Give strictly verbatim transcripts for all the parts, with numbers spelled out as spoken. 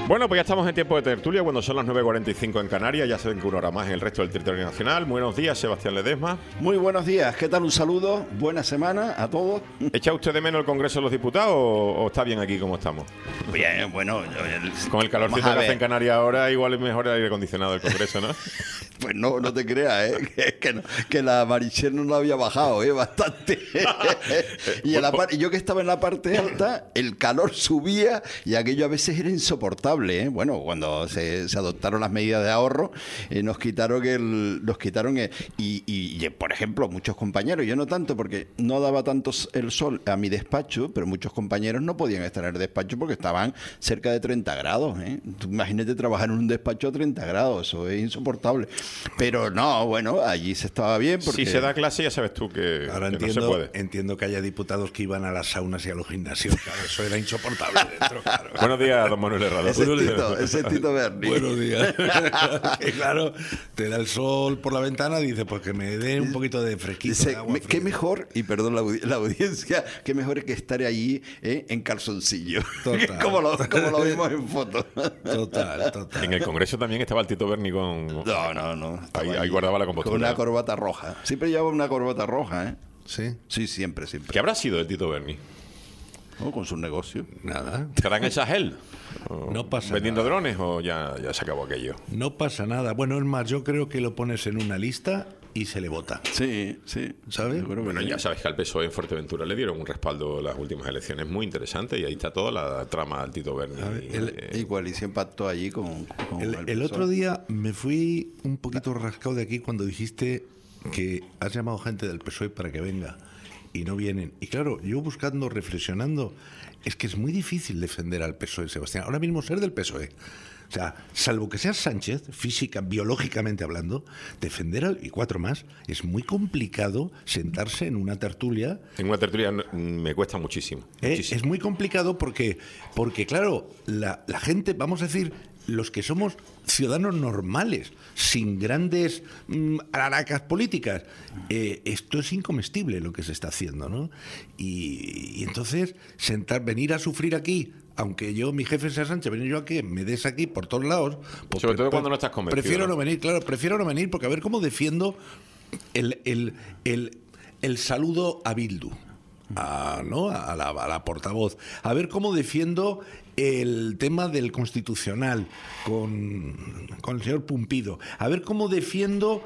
Bueno, pues ya estamos en tiempo de tertulia, cuando son las nueve cuarenta y cinco en Canarias, ya saben que una hora más en el resto del territorio nacional. Buenos días, Sebastián Ledesma. Muy buenos días, ¿qué tal? Un saludo, buena semana a todos. ¿Echa usted de menos el Congreso de los Diputados o, o está bien aquí como estamos? Bien, bueno... El, Con el calorcito que hace en Canarias ahora, igual es mejor el aire acondicionado del Congreso, ¿no? Pues no, no te creas, ¿eh? que, que, no, que la Marichel no lo había bajado, ¿eh? Bastante. y, en la par, y yo que estaba en la parte alta, el calor subía y aquello a veces era insoportable, ¿eh? Bueno, cuando se, se adoptaron las medidas de ahorro, eh, nos quitaron el... Nos quitaron el, y, y, y, por ejemplo, muchos compañeros, yo no tanto porque no daba tanto el sol a mi despacho, pero muchos compañeros no podían estar en el despacho porque estaban cerca de treinta grados, ¿eh? Tú imagínate trabajar en un despacho a treinta grados, eso es insoportable. Pero no, bueno, allí se estaba bien porque... Si se da clase ya sabes tú que, Ahora que entiendo, no se puede. Entiendo que haya diputados que iban a las saunas y a los gimnasios, claro, eso era insoportable dentro, claro. Buenos días, don Manuel Herrado. Ese es Tito, ese es Tito Berni. Buenos días. Que claro, te da el sol por la ventana y dices, pues que me dé un poquito de fresquito. Dice, de agua me, fría. qué mejor, y perdón la, audi- la audiencia, qué mejor que estar allí eh, en calzoncillo. Total. como, lo, como lo vimos en fotos. Total, total. En el Congreso también estaba el Tito Berni con... No, no, no. Ahí, Estaba ahí guardaba la con compostura. una corbata roja. Siempre llevaba una corbata roja, ¿eh? Sí, Sí, siempre, siempre. ¿Qué habrá sido el Tito Berni? Oh, con su negocio. nada. ¿Estarán en Sahel? ¿O No pasa ¿Vendiendo nada. drones o ya, ya se acabó aquello? No pasa nada. Bueno, es más, yo creo que lo pones en una lista y se le vota. Sí, sí. ¿Sabes? Seguro que Bueno, sí. ya sabes que al P S O E en Fuerteventura le dieron un respaldo en las últimas elecciones muy interesante y ahí está toda la trama del Tito Berni. ver, Y, el- eh, Igual, y se empató allí con, con El, el el P S O E. otro día me fui un poquito rascado de aquí cuando dijiste que has llamado gente del P S O E para que venga y no vienen. Y claro, yo buscando, reflexionando, es que es muy difícil defender al P S O E, Sebastián. Ahora mismo ser del P S O E. O sea, salvo que seas Sánchez, física, biológicamente hablando, defender al, y cuatro más, es muy complicado sentarse en una tertulia. en una tertulia no- me cuesta muchísimo. ¿eh? muchísimo. Es muy complicado porque, porque claro, la, la gente, vamos a decir, los que somos ciudadanos normales, sin grandes mm, aracas políticas, eh, esto es incomestible lo que se está haciendo, ¿no? Y, y entonces, sentar, venir a sufrir aquí, aunque yo, mi jefe sea Sánchez, venir yo aquí, me des aquí por todos lados... pues Sobre todo pre- cuando no estás convencido, Prefiero ¿no? no venir, claro, prefiero no venir, porque a ver cómo defiendo el, el, el, el saludo a Bildu. A, ¿no? a, la, a la portavoz, a ver cómo defiendo el tema del constitucional con, con el señor Pumpido, a ver cómo defiendo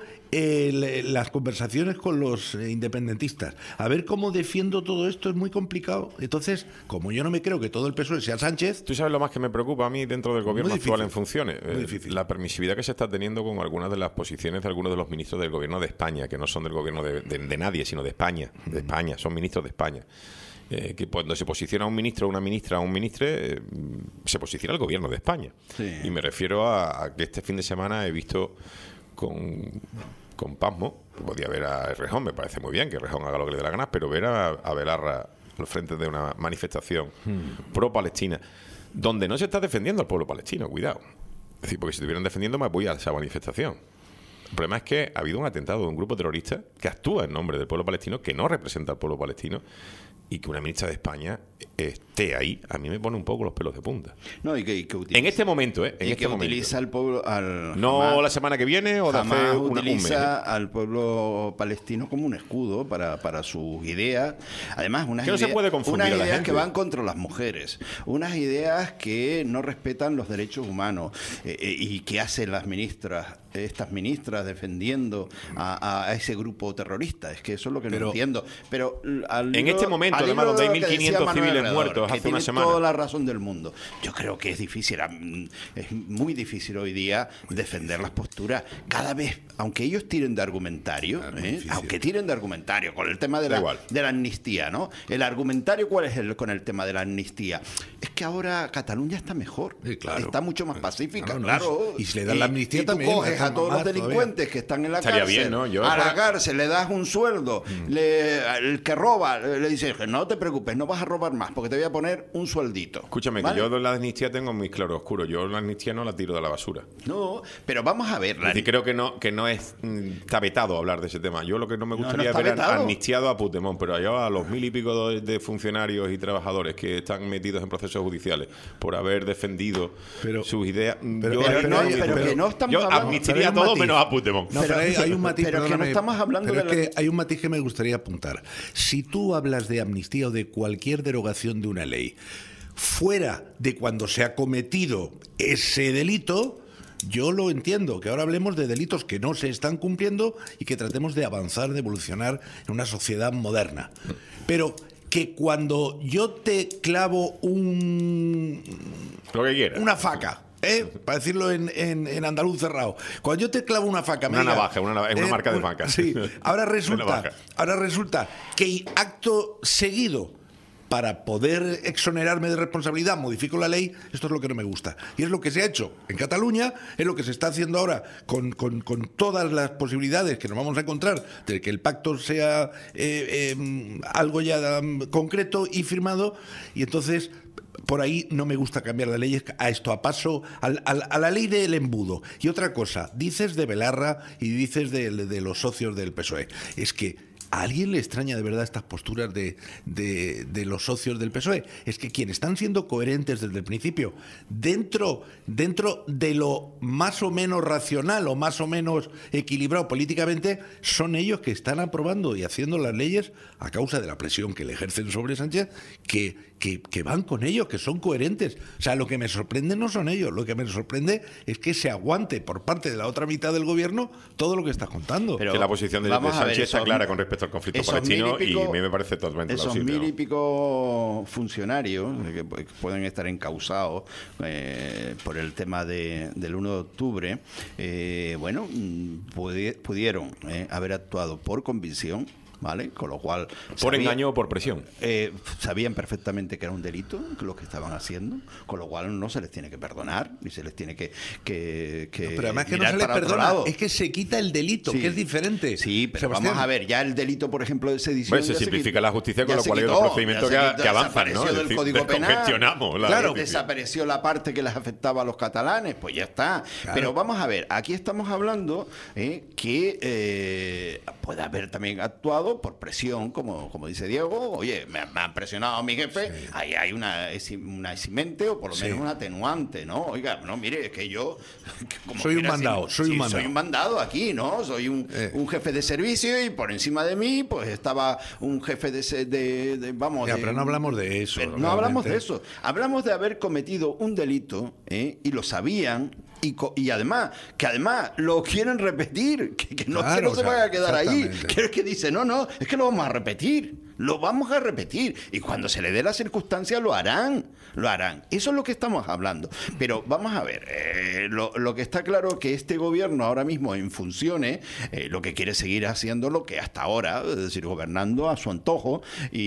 el, las conversaciones con los eh, independentistas, a ver cómo defiendo todo esto, es muy complicado. Entonces, como yo no me creo que todo el P S O E sea Sánchez, ¿Tú sabes lo más que me preocupa a mí dentro del gobierno Muy actual difícil, en funciones? muy Eh, difícil. La permisividad que se está teniendo con algunas de las posiciones de algunos de los ministros del gobierno de España, que no son del gobierno de, de- de nadie, sino de España, de España, son ministros de España. Eh, que cuando se posiciona un ministro, una ministra o un ministre, eh, se posiciona el gobierno de España. Sí. Y me refiero a, a que este fin de semana he visto con, con pasmo, podía ver a Errejón, me parece muy bien que Errejón haga lo que le dé la gana, pero ver a, a Belarra al frente de una manifestación pro-palestina, donde no se está defendiendo al pueblo palestino, cuidado. Es decir, porque si estuvieran defendiendo, me voy a esa manifestación. El problema es que ha habido un atentado de un grupo terrorista que actúa en nombre del pueblo palestino, que no representa al pueblo palestino, y que una ministra de España esté ahí, a mí me pone un poco los pelos de punta. No, y que, y que utiliza, En este momento, ¿eh? En y este que momento. utiliza al pueblo... Al, No jamás- la semana que viene o de Jamás hace una, un mes. utiliza ¿eh? al pueblo palestino como un escudo para, para sus ideas. Además, unas Que no se ideas, puede confundir unas a la ideas gente. que van contra las mujeres, unas ideas que no respetan los derechos humanos eh, eh, y que hacen las ministras, estas ministras defendiendo a, a ese grupo terrorista. Es que eso es lo que Pero- no entiendo. Pero al En hilo- este momento, al además, hilo donde hay de lo que mil quinientos decía Manuel civiles Alrededor, muertos que hace una tiene semana. toda la razón del mundo. Yo creo que es difícil, am, es muy difícil hoy día defender las posturas. Cada vez, aunque ellos tiren de argumentario, Claro, muy ¿eh? difícil. aunque tiren de argumentario con el tema de Da la, igual. de la amnistía, ¿no? El argumentario, ¿cuál es el con el tema de la amnistía? Es que ahora Cataluña está mejor, Sí, claro. está mucho más pacífica, No, no, claro. y si le dan la amnistía y tú también, coges la a todos los más todavía. delincuentes que están en la Estaría cárcel, bien, ¿no? Yo- a la para- cárcel le das un sueldo, le, el que roba le dice, no te preocupes, no vas a robar más, porque te voy a poner un sueldito. Escúchame, ¿vale? que yo de la amnistía tengo mis claroscuros. Yo la amnistía no la tiro de la basura. No, pero vamos a ver. Es decir, creo que no, que no es, mm, está vetado hablar de ese tema. Yo lo que no me No, no gustaría está es ver vetado. amnistiado a Puigdemont, pero yo a los mil y pico de, de funcionarios y trabajadores que están metidos en procesos judiciales por haber defendido Pero- sus ideas, pero- yo, pero ahí no- tengo- pero que no estamos yo hablando- amnistiaría a pero hay un todos matiz. menos a Puigdemont. No, pero, hay, hay un matiz, pero que no perdóname, estamos hablando pero de es la- que hay un matiz que me gustaría apuntar. Si tú hablas de amnistía o de cualquier derogación de una ley, fuera de cuando se ha cometido ese delito, yo lo entiendo, que ahora hablemos de delitos que no se están cumpliendo y que tratemos de avanzar, de evolucionar en una sociedad moderna. Pero que cuando yo te clavo un, Lo que quieras. una faca, ¿eh? Para decirlo en, en- en andaluz cerrado. Cuando yo te clavo una faca... me Una diga, navaja, una navaja, es una marca de faca. Sí. Ahora Una resulta, navaja. ahora resulta que acto seguido, para poder exonerarme de responsabilidad, modifico la ley. Esto es lo que no me gusta. Y es lo que se ha hecho en Cataluña, es lo que se está haciendo ahora con, con- con todas las posibilidades que nos vamos a encontrar de que el pacto sea eh, eh, algo ya um, concreto y firmado. Y entonces, por ahí no me gusta cambiar la ley a esto, a paso, al- al- a la ley del embudo. Y otra cosa, dices de Belarra y dices de, de los socios del P S O E. Es que ¿a alguien le extraña de verdad estas posturas de, de- de los socios del P S O E? Es que quienes están siendo coherentes desde el principio, dentro, dentro de lo más o menos racional o más o menos equilibrado políticamente, son ellos que están aprobando y haciendo las leyes a causa de la presión que le ejercen sobre Sánchez, que, que, que van con ellos, que son coherentes. O sea, lo que me sorprende no son ellos, lo que me sorprende es que se aguante por parte de la otra mitad del gobierno todo lo que estás contando. Pero que la posición de, de vamos a ver, Sánchez está esos- clara con respecto al conflicto esos palestino mil y pico- y a mí me parece totalmente Esos plausible, mil y ¿no? pico funcionarios que pu- pueden estar encausados eh, por el tema de, del uno de octubre, eh, bueno, mm, pudi- pudieron eh, haber actuado por convicción, ¿vale? Con lo cual... Por sabía- engaño o por presión. eh, sabían perfectamente que era un delito lo que estaban haciendo, con lo cual no se les tiene que perdonar, ni se les tiene que, que, que No, pero además que no mirar se les para otro perdona, lado. es que se quita el delito, Sí. que es diferente. Sí, pero Sebastián, vamos a ver, ya el delito, por ejemplo, de sedición... Bueno, se ya simplifica quitó- la justicia, con ya lo se cual hay quitó, otros procedimientos ya se que- quitó, que avanzan, ¿no? desapareció Es del decir, Código Penal. descongestionamos la Claro, justicia. desapareció la parte que les afectaba a los catalanes, pues ya está. Claro. Pero vamos a ver, aquí estamos hablando eh, que eh, puede haber también actuado por presión, como, como dice Diego. Oye, me, me han presionado a mi jefe, ahí hay una, esi- una eximente o por lo Sí. menos un atenuante, ¿no? Oiga, no, mire, es que yo... como Soy un quiera, mandado, sí, soy un sí, mandado. soy un mandado aquí, ¿no? Soy un, Eh. un jefe de servicio y por encima de mí, pues estaba un jefe de, se- de, de- vamos... Ya, de- pero no hablamos de eso. pero no hablamos de realmente. eso. Hablamos de haber cometido un delito ¿eh? y lo sabían y, co- y además, que además lo quieren repetir, que, que no, que Claro, no o se sea, vaya a quedar ahí. exactamente. Que es que dice, no, no, es que lo vamos a repetir. Lo vamos a repetir. Y cuando se le dé la circunstancia lo harán. Lo harán. Eso es lo que estamos hablando. Pero vamos a ver, eh, lo, lo que está claro es que este gobierno ahora mismo en funciones, eh, lo que quiere seguir haciendo lo que hasta ahora, es decir, gobernando a su antojo,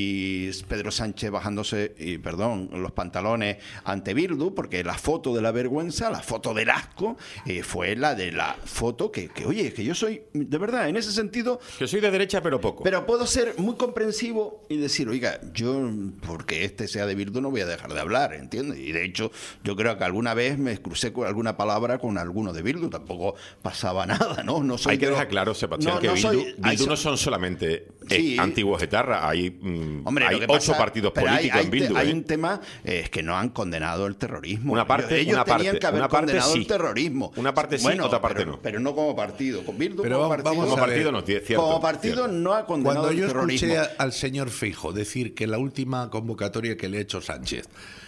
y Pedro Sánchez bajándose, y, perdón, los pantalones ante Bildu, porque la foto de la vergüenza, la foto del asco, eh, fue la de la foto que, que, oye, que yo soy, de verdad, en ese sentido, Que soy de derecha, pero poco. pero puedo ser muy comprensivo y decir, oiga, yo, porque este sea de Bildu, no voy a dejar de hablar, ¿entiendes? Y de hecho, yo creo que alguna vez me crucé con alguna palabra con alguno de Bildu, tampoco pasaba nada, ¿no? No soy Hay que de los- dejar claro, Sebastián, No, que no Bildu, soy- hay Bildu so- no son solamente eh, Sí. antiguos etarras, hay, mm, Hombre, hay lo que ocho pasa- partidos pero hay- políticos hay, en te- Bildu. hay ¿eh? un tema, eh, es que no han condenado el terrorismo. Una parte- ellos una tenían parte- que haber una parte condenado sí. el terrorismo. Una parte sí, Bueno, otra parte pero, no. Pero no como partido. Con Bildu Pero como vamos- partido, vamos Como a ver. partido no, es cierto. como partido cierto. no ha condenado Cuando yo el terrorismo. escuché a- al señor Feijóo decir que la última convocatoria que le ha hecho Sánchez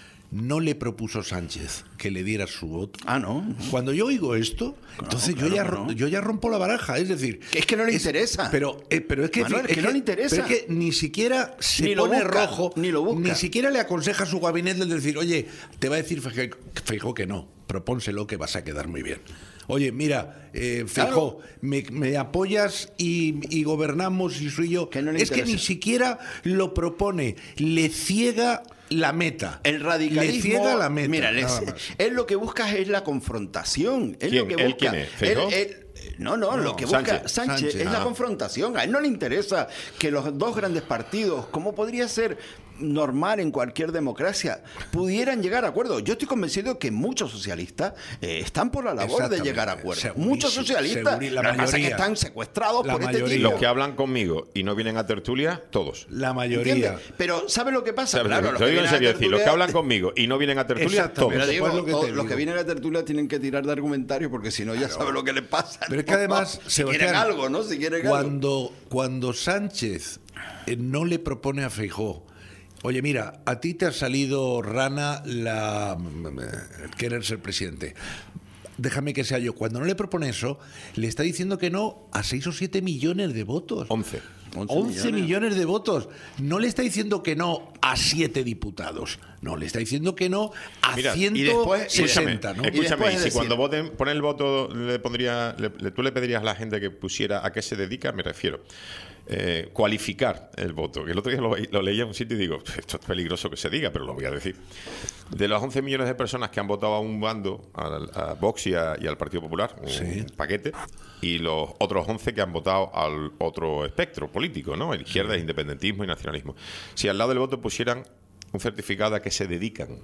no le propuso Sánchez que le diera su voto. Ah, no. Cuando yo oigo esto, entonces claro yo, ya, que ro- no. yo ya rompo la baraja. Es decir, Que es que no le interesa. Pero, eh, pero es que, Manuel, es que no le interesa. pero es que ni siquiera se Ni lo pone busca, rojo, ni lo busca. ni siquiera le aconseja a su gabinete el decir, oye, te va a decir Feijó Feijó que no, propónselo que vas a quedar muy bien. Oye, mira, eh, Feijó, me, me apoyas y, y gobernamos y soy yo. Que no le es que interesa. ni siquiera lo propone, le ciega la meta. El radicalismo, Le ciega la meta. mira, nada les- más. él lo que busca es la confrontación. Él ¿Quién? lo que ¿Él busca, quién es? él- ¿Feijóo? él- no, no, No, lo que busca Sánchez. Sánchez, Sánchez. es la Ah. confrontación. A él no le interesa que los dos grandes partidos, como podría ser normal en cualquier democracia, pudieran llegar a acuerdos. Yo estoy convencido que muchos socialistas eh, están por la labor de llegar a acuerdos. Segurísimo, muchos socialistas, seguri- la lo que pasa es que mayoría. están secuestrados La por mayoría. este tipo. Los que hablan conmigo y no vienen a tertulia, todos. La mayoría. ¿Entiendes? Pero ¿sabes lo que pasa? ¿Sabes? Claro, los Te que digo en vienen a serio, decir, los que tertulia- hablan conmigo y no vienen a tertulia, Exactamente. todos. Pero digo, Pues lo que te todos digo. los que vienen a tertulia tienen que tirar de argumentarios porque si no ya sabes lo que les pasa. Pero es que ¿no? además, si quieren Sebastián, algo, ¿no? Si quieren algo. cuando, cuando Sánchez eh, no le propone a Feijóo, oye, mira, a ti te ha salido rana la mm, querer ser presidente. Déjame que sea yo. Cuando no le propone eso, le está diciendo que no a seis o siete millones de votos. once. once millones de votos. No le está diciendo que no a siete diputados. No, le está diciendo que no a Mira, y ciento después- sesenta, ¿no? Y Escúchame, después y si decir- cuando voten, poner el voto, le pondría, le- le- tú le pedirías a la gente que pusiera a qué se dedica, me refiero. Eh, cualificar el voto. Que el otro día lo, lo leía en un sitio y digo, esto es peligroso que se diga, pero lo voy a decir. De los once millones de personas que han votado a un bando, al- a, Vox y, a- y al Partido Popular, un Sí. paquete, y los otros once que han votado al otro espectro político, ¿no? El izquierda, independentismo y nacionalismo. Si al lado del voto pusieran un certificado a que se dedican,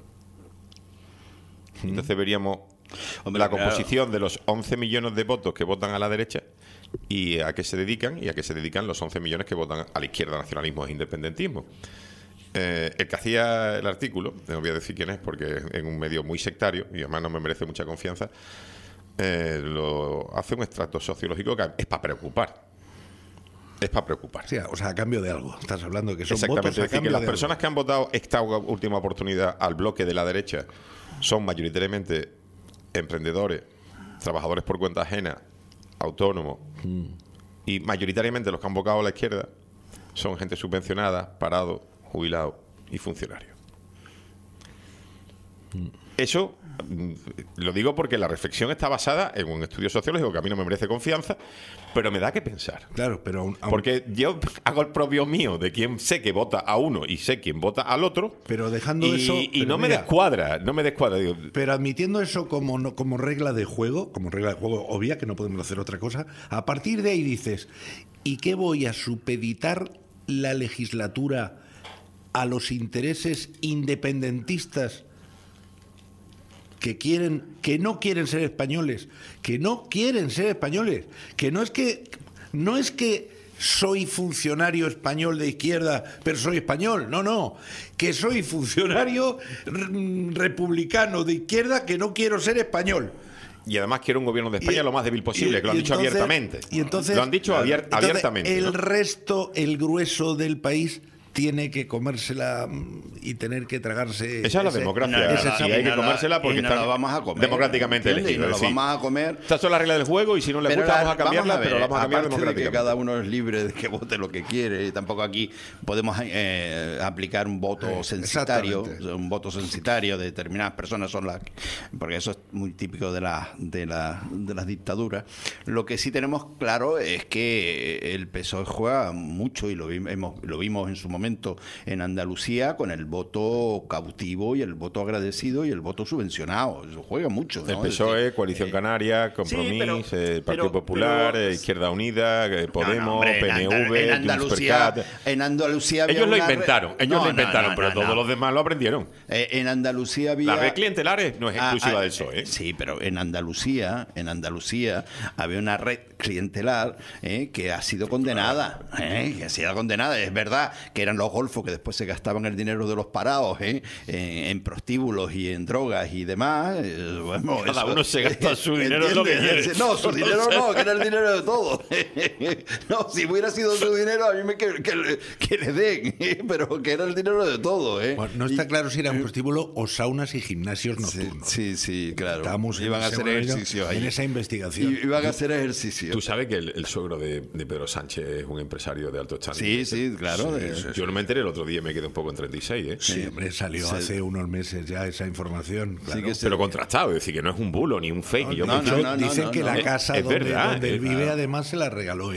entonces veríamos Hombre, la claro. composición de los once millones de votos que votan a la derecha y a qué se dedican, y a qué se dedican los once millones que votan a la izquierda, nacionalismo e independentismo. Eh, el que hacía el artículo, no voy a decir quién es porque es en un medio muy sectario y además no me merece mucha confianza, eh, lo hace un extracto sociológico que es para preocupar. Es para preocupar. O sea, o sea, a cambio de algo. Estás hablando que son Exactamente, votos a es decir, que cambio las de personas algo. que han votado esta última oportunidad al bloque de la derecha son mayoritariamente emprendedores, trabajadores por cuenta ajena, autónomos, y mayoritariamente los que han votado a la izquierda son gente subvencionada, parados, jubilados y funcionarios. Eso mm, lo digo porque la reflexión está basada en un estudio sociológico que a mí no me merece confianza, pero me da que pensar. Claro, pero aún- aún- Porque yo hago el propio mío de quién sé que vota a uno y sé quién vota al otro. Pero dejando y, eso- y pero no me mira- descuadra, no me descuadra. Digo, Pero admitiendo eso como, no- como regla de juego, como regla de juego obvia, que no podemos hacer otra cosa, a partir de ahí dices, ¿y qué voy a supeditar la legislatura a los intereses independentistas que quieren, que no quieren ser españoles, que no quieren ser españoles, que no es que no es que soy funcionario español de izquierda, pero soy español, no, no, que soy funcionario r- republicano de izquierda que no quiero ser español. y además quiero un gobierno de España Y- lo más débil posible, y- que lo han y dicho entonces- abiertamente. Y entonces, lo han dicho abier- entonces, abiertamente. El ¿no? resto, el grueso del país tiene que comérsela mm, y tener que tragarse. Esa es la ese- democracia, ese y sapo. hay que no la- comérsela porque y no está la vamos a comer, democráticamente ¿entiendes? elegido. Y no es la decir, vamos a comer. Estas son las reglas del juego y si no le Pero gusta la- vamos a cambiarlas, ver, pero la vamos a cambiar aparte de que democráticamente. cada uno es libre de que vote lo que quiere, y tampoco aquí podemos eh, aplicar un voto censitario, exactamente. un voto censitario de determinadas personas son las, porque eso es muy típico de la, de la, de las dictaduras. Lo que sí tenemos claro es que el P S O E juega mucho y lo vimos, lo vimos en su momento en Andalucía con el voto cautivo y el voto agradecido y el voto subvencionado. Eso juega mucho, ¿no? El P S O E, Es decir, Coalición eh, Canaria, Compromís, pero- eh, Partido pero- Popular, pero- eh, Izquierda Unida, eh, Podemos, No, no, hombre, P N V, en, Andal- en Junts per Andalucía, Cat. en Andalucía había Ellos lo una re- inventaron, ellos No, lo no, inventaron, no, pero no, todos no. los demás lo aprendieron. Eh, en Andalucía había La red clientelares no es Ah, exclusiva ah, del P S O E. ¿eh? Sí, pero en Andalucía, en Andalucía había una red clientelar eh, que ha sido condenada, eh, que ha sido condenada. Es verdad que eran los golfos que después se gastaban el dinero de los parados eh, en, en prostíbulos y en drogas y demás. Eh, bueno, Cada eso- uno se gasta su dinero en lo que ¿entiendes? quiere. No, su dinero no, que era el dinero de todos. No, si hubiera sido su dinero, a mí me que, que, le- que le den, eh, pero que era el dinero de todos. ¿eh? Bueno, no está Y- claro si era un prostíbulo o saunas y gimnasios Sí, nocturnos. sí, sí, claro. Estábamos en Iban a ese hacer momento ejercicio ahí. en esa investigación. I- Iban a hacer ejercicio. Tú sabes que el, el suegro de, de Pedro Sánchez es un empresario de alto standing. Sí, sí, claro. Sí, de- sí. Yo no me enteré el otro día y me quedé un poco en treinta y seis, ¿eh? Sí, hombre, salió Sí. hace unos meses ya esa información. Claro. que sí. Pero contrastado, es decir, que no es un bulo ni un fake. y yo no, me- no, Dicen- no, dicen no, que no. la Es- casa es donde, verdad, donde él es vive verdad. además se la regaló él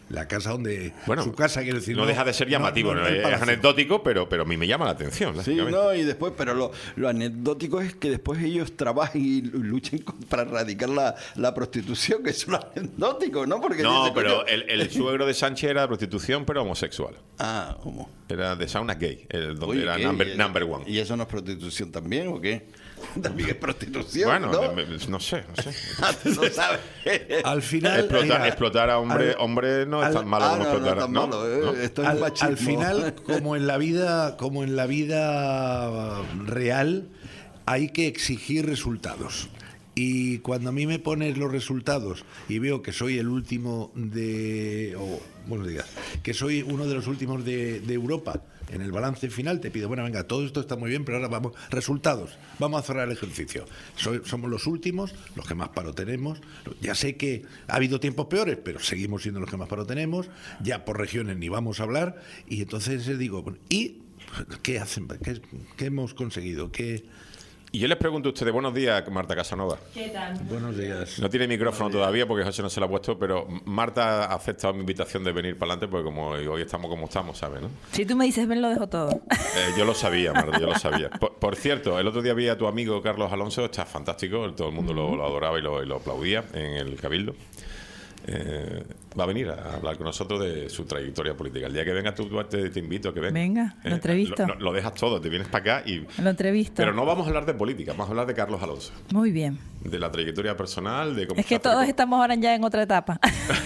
La casa donde... Bueno, su casa, quiero decir... no deja de ser llamativo, no, ¿no? no, no el es palacio. anecdótico, pero, pero a mí me llama la atención. Sí, lógicamente. no, y después, pero lo, lo anecdótico es que después ellos trabajen y luchen con- para erradicar la, la prostitución, que es lo anecdótico, ¿no? Porque No, dice, pero coño, el, el suegro de Sánchez era de prostitución, pero homosexual. Ah, ¿cómo? Era de sauna gay, el, donde Uy, era ¿qué? number, ¿Y- number one. ¿Y eso no es prostitución también o qué? También es prostitución, Bueno, ¿no? me- me- no sé, no sé. Ah, tú no sabes. Al final... Explotar, mira, explotar a hombre, al- hombre no es al- tan malo Ah, como no, no, explotar a... tan ¿no? malo, eh, ¿no? esto es al, machismo. al final, como en la vida, como en la vida real, hay que exigir resultados. Y cuando a mí me pones los resultados y veo que soy el último de, o buenos días, que soy uno de los últimos de, de Europa en el balance final, te pido, bueno, venga, todo esto está muy bien, pero ahora vamos, resultados, vamos a cerrar el ejercicio. Soy- somos los últimos, los que más paro tenemos. Ya sé que ha habido tiempos peores, pero seguimos siendo los que más paro tenemos. Ya por regiones ni vamos a hablar. Y entonces eh, digo, bueno, ¿y qué hacen? ¿Qué, qué hemos conseguido? ¿Qué? Y yo les pregunto a ustedes, buenos días, Marta Casanova. ¿Qué tal? Buenos días. No tiene micrófono todavía porque José no se lo ha puesto, pero Marta ha aceptado mi invitación de venir para adelante porque como hoy estamos como estamos, ¿sabes? ¿no? Si tú me dices, ven, lo dejo todo. Eh, yo lo sabía, Marta, yo lo sabía. Por, por cierto, el otro día vi a tu amigo Carlos Alonso, está fantástico, todo el mundo lo, lo adoraba y lo, y lo aplaudía en el Cabildo. Eh, va a venir a hablar con nosotros de su trayectoria política. El día que vengas tú, te, te invito a que vengas. Venga, lo entrevisto. Lo, lo dejas todo, te vienes para acá y... Lo entrevisto. Pero no vamos a hablar de política, vamos a hablar de Carlos Alonso. Muy bien. De la trayectoria personal, de cómo... Es que se todos acercó. estamos ahora ya en otra etapa.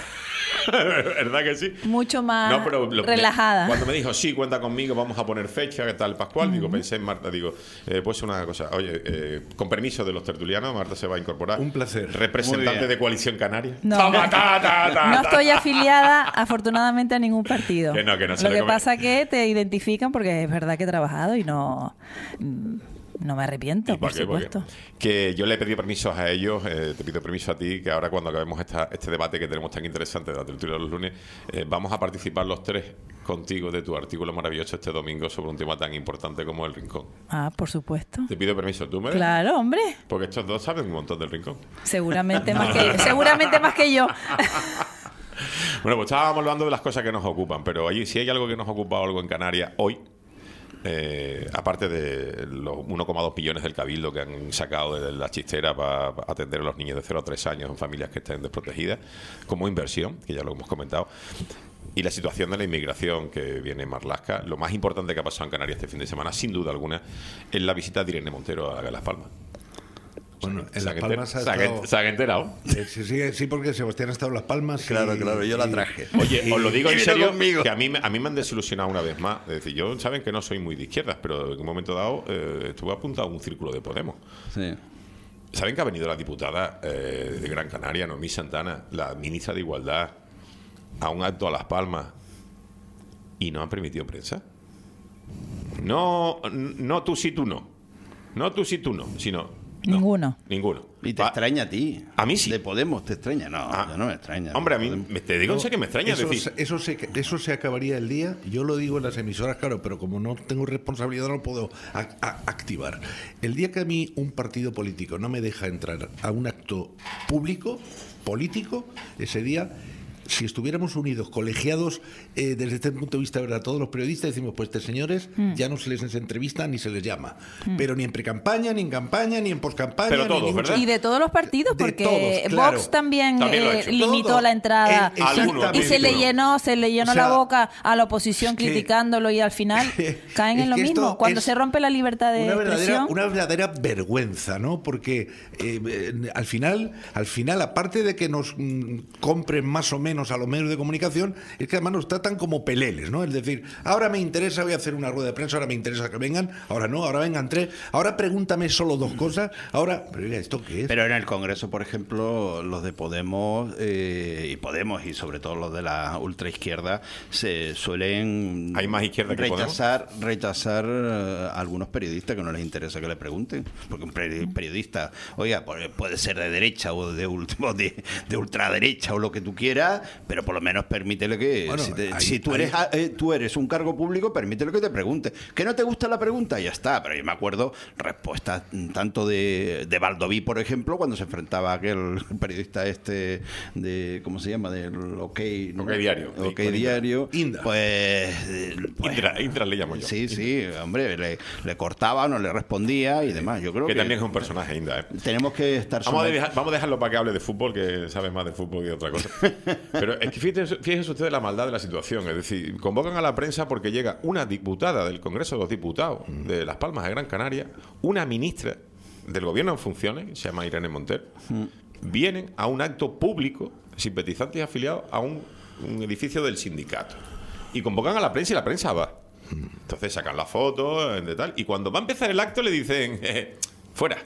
¿Verdad que sí? Mucho más No, pero lo- relajada. me- cuando me dijo, sí, cuenta conmigo, vamos a poner fecha, ¿qué tal, Pascual? Digo, pensé en Marta, digo, eh, pues una cosa, oye, eh, con permiso de los tertulianos, Marta se va a incorporar. Un placer. Representante Muy bien. de Coalición Canaria. No. Toma, ta, ta, ta, No ta. estoy afiliada, afortunadamente, a ningún partido. Que no, que no se Lo le que come. pasa es que te identifican porque es verdad que he trabajado y no, mm, no me arrepiento, ¿Y por para qué? ¿Por qué? supuesto. Que yo le he pedido permisos a ellos, eh, te pido permiso a ti, que ahora cuando acabemos esta, este debate que tenemos tan interesante de la tertulia de los lunes, eh, vamos a participar los tres contigo de tu artículo maravilloso este domingo sobre un tema tan importante como el Rincón. Ah, por supuesto. Te pido permiso, ¿tú me dejas? Claro, hombre. Porque estos dos saben un montón del Rincón. Seguramente más que yo. Seguramente más que yo. Bueno, pues estábamos hablando de las cosas que nos ocupan, pero allí si hay algo que nos ocupa o algo en Canarias hoy, eh, aparte de los uno coma dos millones del Cabildo que han sacado de la chistera para atender a los niños de cero a tres años en familias que estén desprotegidas, como inversión, que ya lo hemos comentado, y la situación de la inmigración que viene en Marlaska, lo más importante que ha pasado en Canarias este fin de semana, sin duda alguna, es la visita de Irene Montero a Las Palmas. Bueno, en ¿Se Las han Palmas ha enter- se han- estado... ¿Se han enterado? Eh, Sí, sí, sí, porque Sebastián ha estado en Las Palmas. Claro, y- claro, yo la y- traje. Oye, os lo digo Y en vino serio, conmigo. que a mí, me- a mí me han desilusionado una vez más. Es decir, yo saben que no soy muy de izquierdas, pero en un momento dado eh, estuve apuntado a un círculo de Podemos. Sí. ¿Saben que ha venido la diputada eh, de Gran Canaria, Noemí Santana, la ministra de Igualdad, a un acto a Las Palmas y no han permitido prensa? No, no tú sí, tú no. No tú sí, tú no, sino... no, Ninguno. Ninguno. Y te Va- extraña a ti. A mí sí. De Podemos te extraña. No, Ah, yo no me extraña. Hombre, a De mí Podemos. me- te digo en serio que me extraña. es Eso, decir, se- eso, se, eso se acabaría el día. Yo lo digo en las emisoras, claro, pero como no tengo responsabilidad no lo puedo a- a- activar. El día que a mí un partido político no me deja entrar a un acto público, político, ese día, si estuviéramos unidos, colegiados, eh, desde este punto de vista, ¿verdad? Todos los periodistas decimos, pues este señores ya no se les entrevista ni se les llama. Pero ni en precampaña, ni en campaña, ni en poscampaña. Pero ni todos, ningún- ¿verdad? Y de todos los partidos, De porque todos, claro. Vox también, También lo ha eh, hecho. limitó Todo. la entrada El- y- Algunos, y, se le algunos. llenó, se le llenó O sea, la boca a la oposición es que- criticándolo y al final que- caen es en lo que esto mismo. Cuando es se rompe la libertad de una verdadera, expresión. una verdadera vergüenza, ¿no? Porque eh, eh, al final, al final, aparte de que nos mm, compren más o menos a los medios de comunicación, es que además nos tratan como peleles, ¿no? Es decir, ahora me interesa, voy a hacer una rueda de prensa, ahora me interesa que vengan, ahora no, ahora vengan tres, ahora pregúntame solo dos cosas, ahora, pero oiga, ¿esto qué es? Pero en el Congreso, por ejemplo, los de Podemos eh, y Podemos y sobre todo los de la ultraizquierda se suelen ¿Hay más izquierda que rechazar rechazar eh, a algunos periodistas que no les interesa que le pregunten, porque un peri- periodista, oiga, puede puede ser de derecha o de, ult- o de, de ultraderecha o lo que tú quieras, pero por lo menos permítele que Bueno, si, te- ahí- si tú eres ahí- eh, tú eres un cargo público, permítele que te pregunte. ¿Que no te gusta la pregunta? Ya está. Pero yo me acuerdo respuestas mm, tanto de, de Baldoví, por ejemplo, cuando se enfrentaba a aquel periodista este de ¿cómo se llama? Del OK, ¿no? OK Diario. OK Con Indra. Diario. Indra. Pues, eh, pues, Indra, Indra le llamo yo. sí, sí, hombre, le, le cortaba, no le respondía y demás. Yo creo Que que, también es un personaje, Indra, ¿eh? tenemos que estar Vamos a, sometidos- dejar, vamos a dejarlo para que hable de fútbol, que sabe más de fútbol que de otra cosa. Pero es que fíjense, fíjense ustedes la maldad de la situación. Es decir, convocan a la prensa porque llega una diputada del Congreso de los Diputados de Las Palmas de Gran Canaria, una ministra del Gobierno en funciones, se llama Irene Montero, vienen a un acto público, simpatizantes y afiliados, a un, un edificio del sindicato. Y convocan a la prensa y la prensa va. Entonces sacan la foto de tal, y cuando va a empezar el acto le dicen, eh, fuera.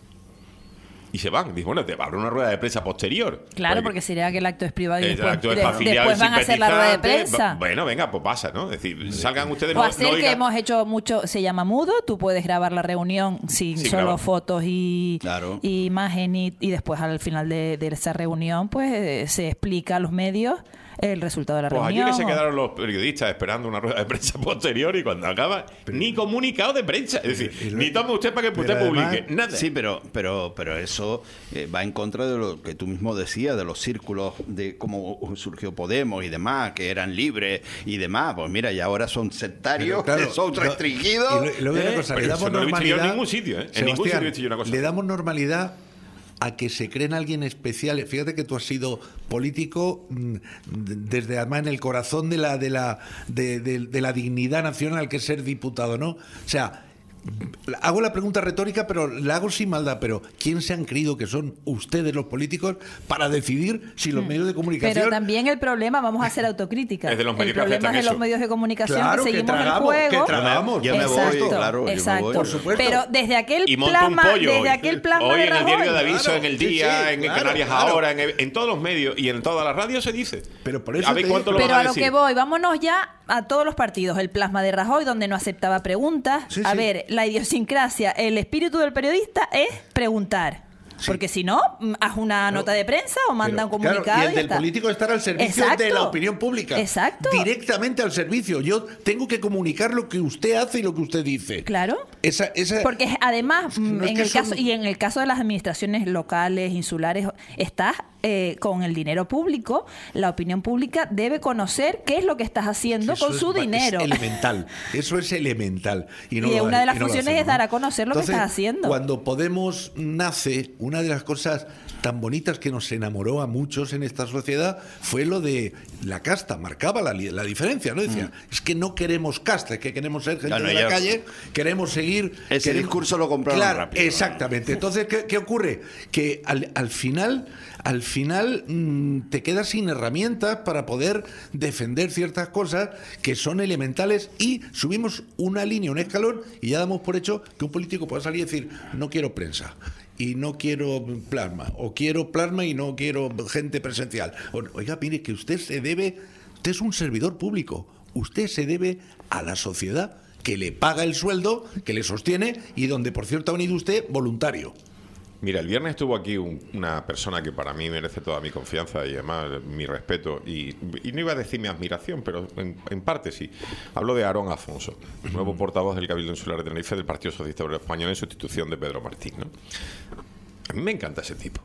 Y se van. Dice, bueno, te va a haber una rueda de prensa posterior. Claro, porque sería que el acto es privado y el después, acto es de- para afiliados después y van a hacer la rueda de simpatizantes. prensa. Va- Bueno, venga, pues pasa, ¿no? Es decir, salgan ustedes... O no- hacer no que oigan- hemos hecho mucho, se llama mudo, tú puedes grabar la reunión sin Sí, solo claro. fotos y, Claro. y imagen y, y después al final de, de esa reunión pues eh, se explica a los medios el resultado de la Pues reunión. allí que se o- quedaron los periodistas esperando una rueda de prensa posterior y cuando acaba, ni comunicado de prensa. Es decir, ni tome usted para que pero usted publique. además- Nada. Sí, pero, pero, pero eso eh, va en contra de lo que tú mismo decías, de los círculos, de cómo surgió Podemos y demás, que eran libres y demás. Pues mira, y ahora son sectarios, Pero, claro, que son no, restringidos. y lo- y luego una ¿eh? cosa, Pero le eso damos no lo he visto yo en normalidad. ningún sitio, ¿eh? En ningún Sebastián, sitio he visto yo una cosa le así. damos normalidad a que se creen alguien especial. Fíjate que tú has sido político mm, desde además en el corazón de la de la de, de- de la dignidad nacional que es ser diputado, ¿no? O sea, hago la pregunta retórica, pero la hago sin maldad. Pero ¿quién se han creído que son ustedes los políticos para decidir si los medios de comunicación? Pero también el problema, vamos a hacer autocrítica. Es de los medios el que problema afectan es de los eso. medios de comunicación Claro, que que seguimos tragamos, el juego. que tragamos. Yo me voy, Exacto, claro, yo me exacto. voy. Por supuesto. Pero desde aquel Y monta un plasma, pollo desde hoy. aquel plasma Hoy de en el Rajoy. diario de aviso, Claro, en el sí, día, sí, en claro, Canarias claro. ahora, en, en todos los medios y en todas las radios se dice. Pero por eso a ver te cuánto digo- lo Pero van a a lo decir. que voy, vámonos ya a todos los partidos. El plasma de Rajoy, donde no aceptaba preguntas. Sí, a sí. ver, la idiosincrasia, el espíritu del periodista es preguntar. Porque si no, mm, haz una Pero- nota de prensa o manda Pero, un comunicado. claro, y el ya del está. político estar al servicio Exacto. de la opinión pública. Exacto. Directamente al servicio. Yo tengo que comunicar lo que usted hace y lo que usted dice. Claro. Esa, esa, Porque además, mm, No es en que el son- caso y en el caso de las administraciones locales, insulares, estás eh, con el dinero público. La opinión pública debe conocer qué es lo que estás haciendo Eso con es su ba- dinero. Es elemental. Eso es elemental. Y, no Y lo una ha- de las y no lo funciones hacemos, es dar ¿no? a conocer lo que Entonces, estás haciendo. Cuando Podemos nace, una de las cosas tan bonitas que nos enamoró a muchos en esta sociedad fue lo de la casta, marcaba la, li- la diferencia, ¿no? Decía, es que no queremos casta, es que queremos ser gente Ya, no, de la ya- calle, queremos seguir... Ese queremos- discurso lo compraron Claro, rápido. exactamente. Entonces, ¿qué, qué ocurre? Que al, al final, al final mm, te quedas sin herramientas para poder defender ciertas cosas que son elementales y subimos una línea, un escalón y ya damos por hecho que un político puede salir y decir, no quiero prensa y no quiero plasma, o quiero plasma y no quiero gente presencial. O- Oiga, mire, que usted se debe, usted es un servidor público, usted se debe a la sociedad que le paga el sueldo, que le sostiene y donde, por cierto, ha venido usted voluntario. Mira, el viernes estuvo aquí un- una persona que para mí merece toda mi confianza y además mi respeto. Y, y no iba a decir mi admiración, pero en, en parte sí. Hablo de Aarón Afonso, nuevo portavoz del Cabildo Insular de Tenerife del Partido Socialista Obrero Español en sustitución de Pedro Martín, ¿no? A mí me encanta ese tipo.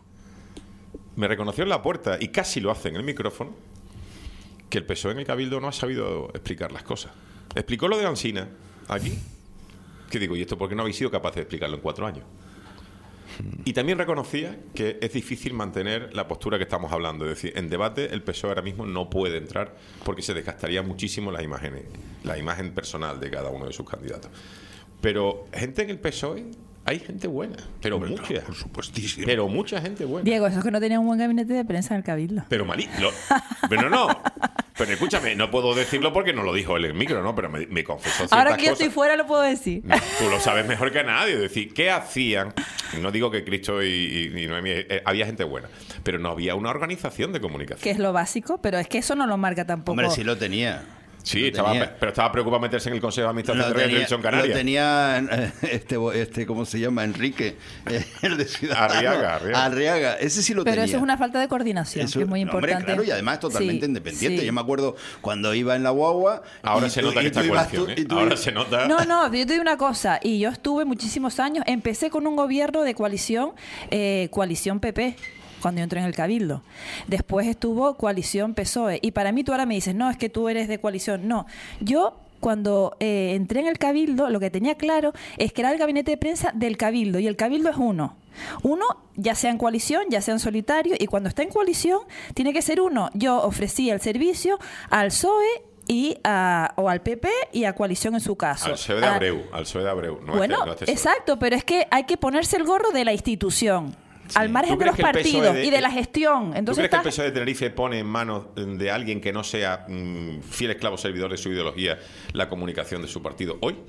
Me reconoció en la puerta y casi lo hace en el micrófono que el P S O E en el Cabildo no ha sabido explicar las cosas. Explicó lo de Alsina aquí. Que digo, ¿y esto por qué no habéis sido capaces de explicarlo en cuatro años? Y también reconocía que es difícil mantener la postura que estamos hablando. Es decir, en debate el P S O E ahora mismo no puede entrar porque se desgastaría muchísimo las imágenes, la imagen personal de cada uno de sus candidatos. Pero gente en el P S O E, hay gente buena, pero Hombre, mucha. por supuestísimo. Pero mucha gente buena. Diego, eso es que no tenían un buen gabinete de prensa en el Cabildo. Pero malí. Lo, pero no. Pero escúchame, no puedo decirlo porque no lo dijo él en el micro, ¿no? Pero me, me confesó ciertas Ahora que yo cosas. estoy fuera lo puedo decir. No, tú lo sabes mejor que nadie. Es decir, ¿qué hacían? No digo que Cristo y, y, y Noemí, eh, había gente buena, pero no había una organización de comunicación. Que es lo básico, pero es que eso no lo marca tampoco. Hombre, sí lo tenía. Sí, Lo estaba, tenía. pero estaba preocupado meterse en el Consejo de Administración Lo de Radio tenía, Televisión lo Canaria. tenía eh, este, este, ¿cómo se llama? Enrique, eh, el de Ciudadanos. Arriaga, Arriaga. Arriaga, ese sí lo Pero tenía. eso es una falta de coordinación, Eso- que es muy no, hombre, importante. claro, y además totalmente Sí, independiente. sí. Yo me acuerdo cuando iba en la guagua. Ahora y se tú- nota y que tú está ibas coalición, tú- ¿eh? y tú- Ahora se nota. No, no, yo te digo una cosa, y yo estuve muchísimos años, empecé con un gobierno de coalición, eh, coalición P P, cuando yo entré en el Cabildo. Después estuvo coalición P S O E, y para mí tú ahora me dices, no, es que tú eres de coalición. No, yo cuando eh, entré en el Cabildo, lo que tenía claro es que era el gabinete de prensa del Cabildo, y el Cabildo es uno. Uno, ya sea en coalición, ya sea en solitario, y cuando está en coalición, tiene que ser uno. Yo ofrecía el servicio al P S O E y a, o al P P y a coalición en su caso. Al P S O E de A- Abreu, al P S O E de Abreu. No bueno, este- no este P S O E. exacto, pero es que hay que ponerse el gorro de la institución, al margen ¿Tú de los crees que el P S O E partidos de- y de la gestión. ¿Tú Entonces crees que el estás- P S O E de Tenerife pone en manos de alguien que no sea mm, fiel esclavo servidor de su ideología la comunicación de su partido hoy?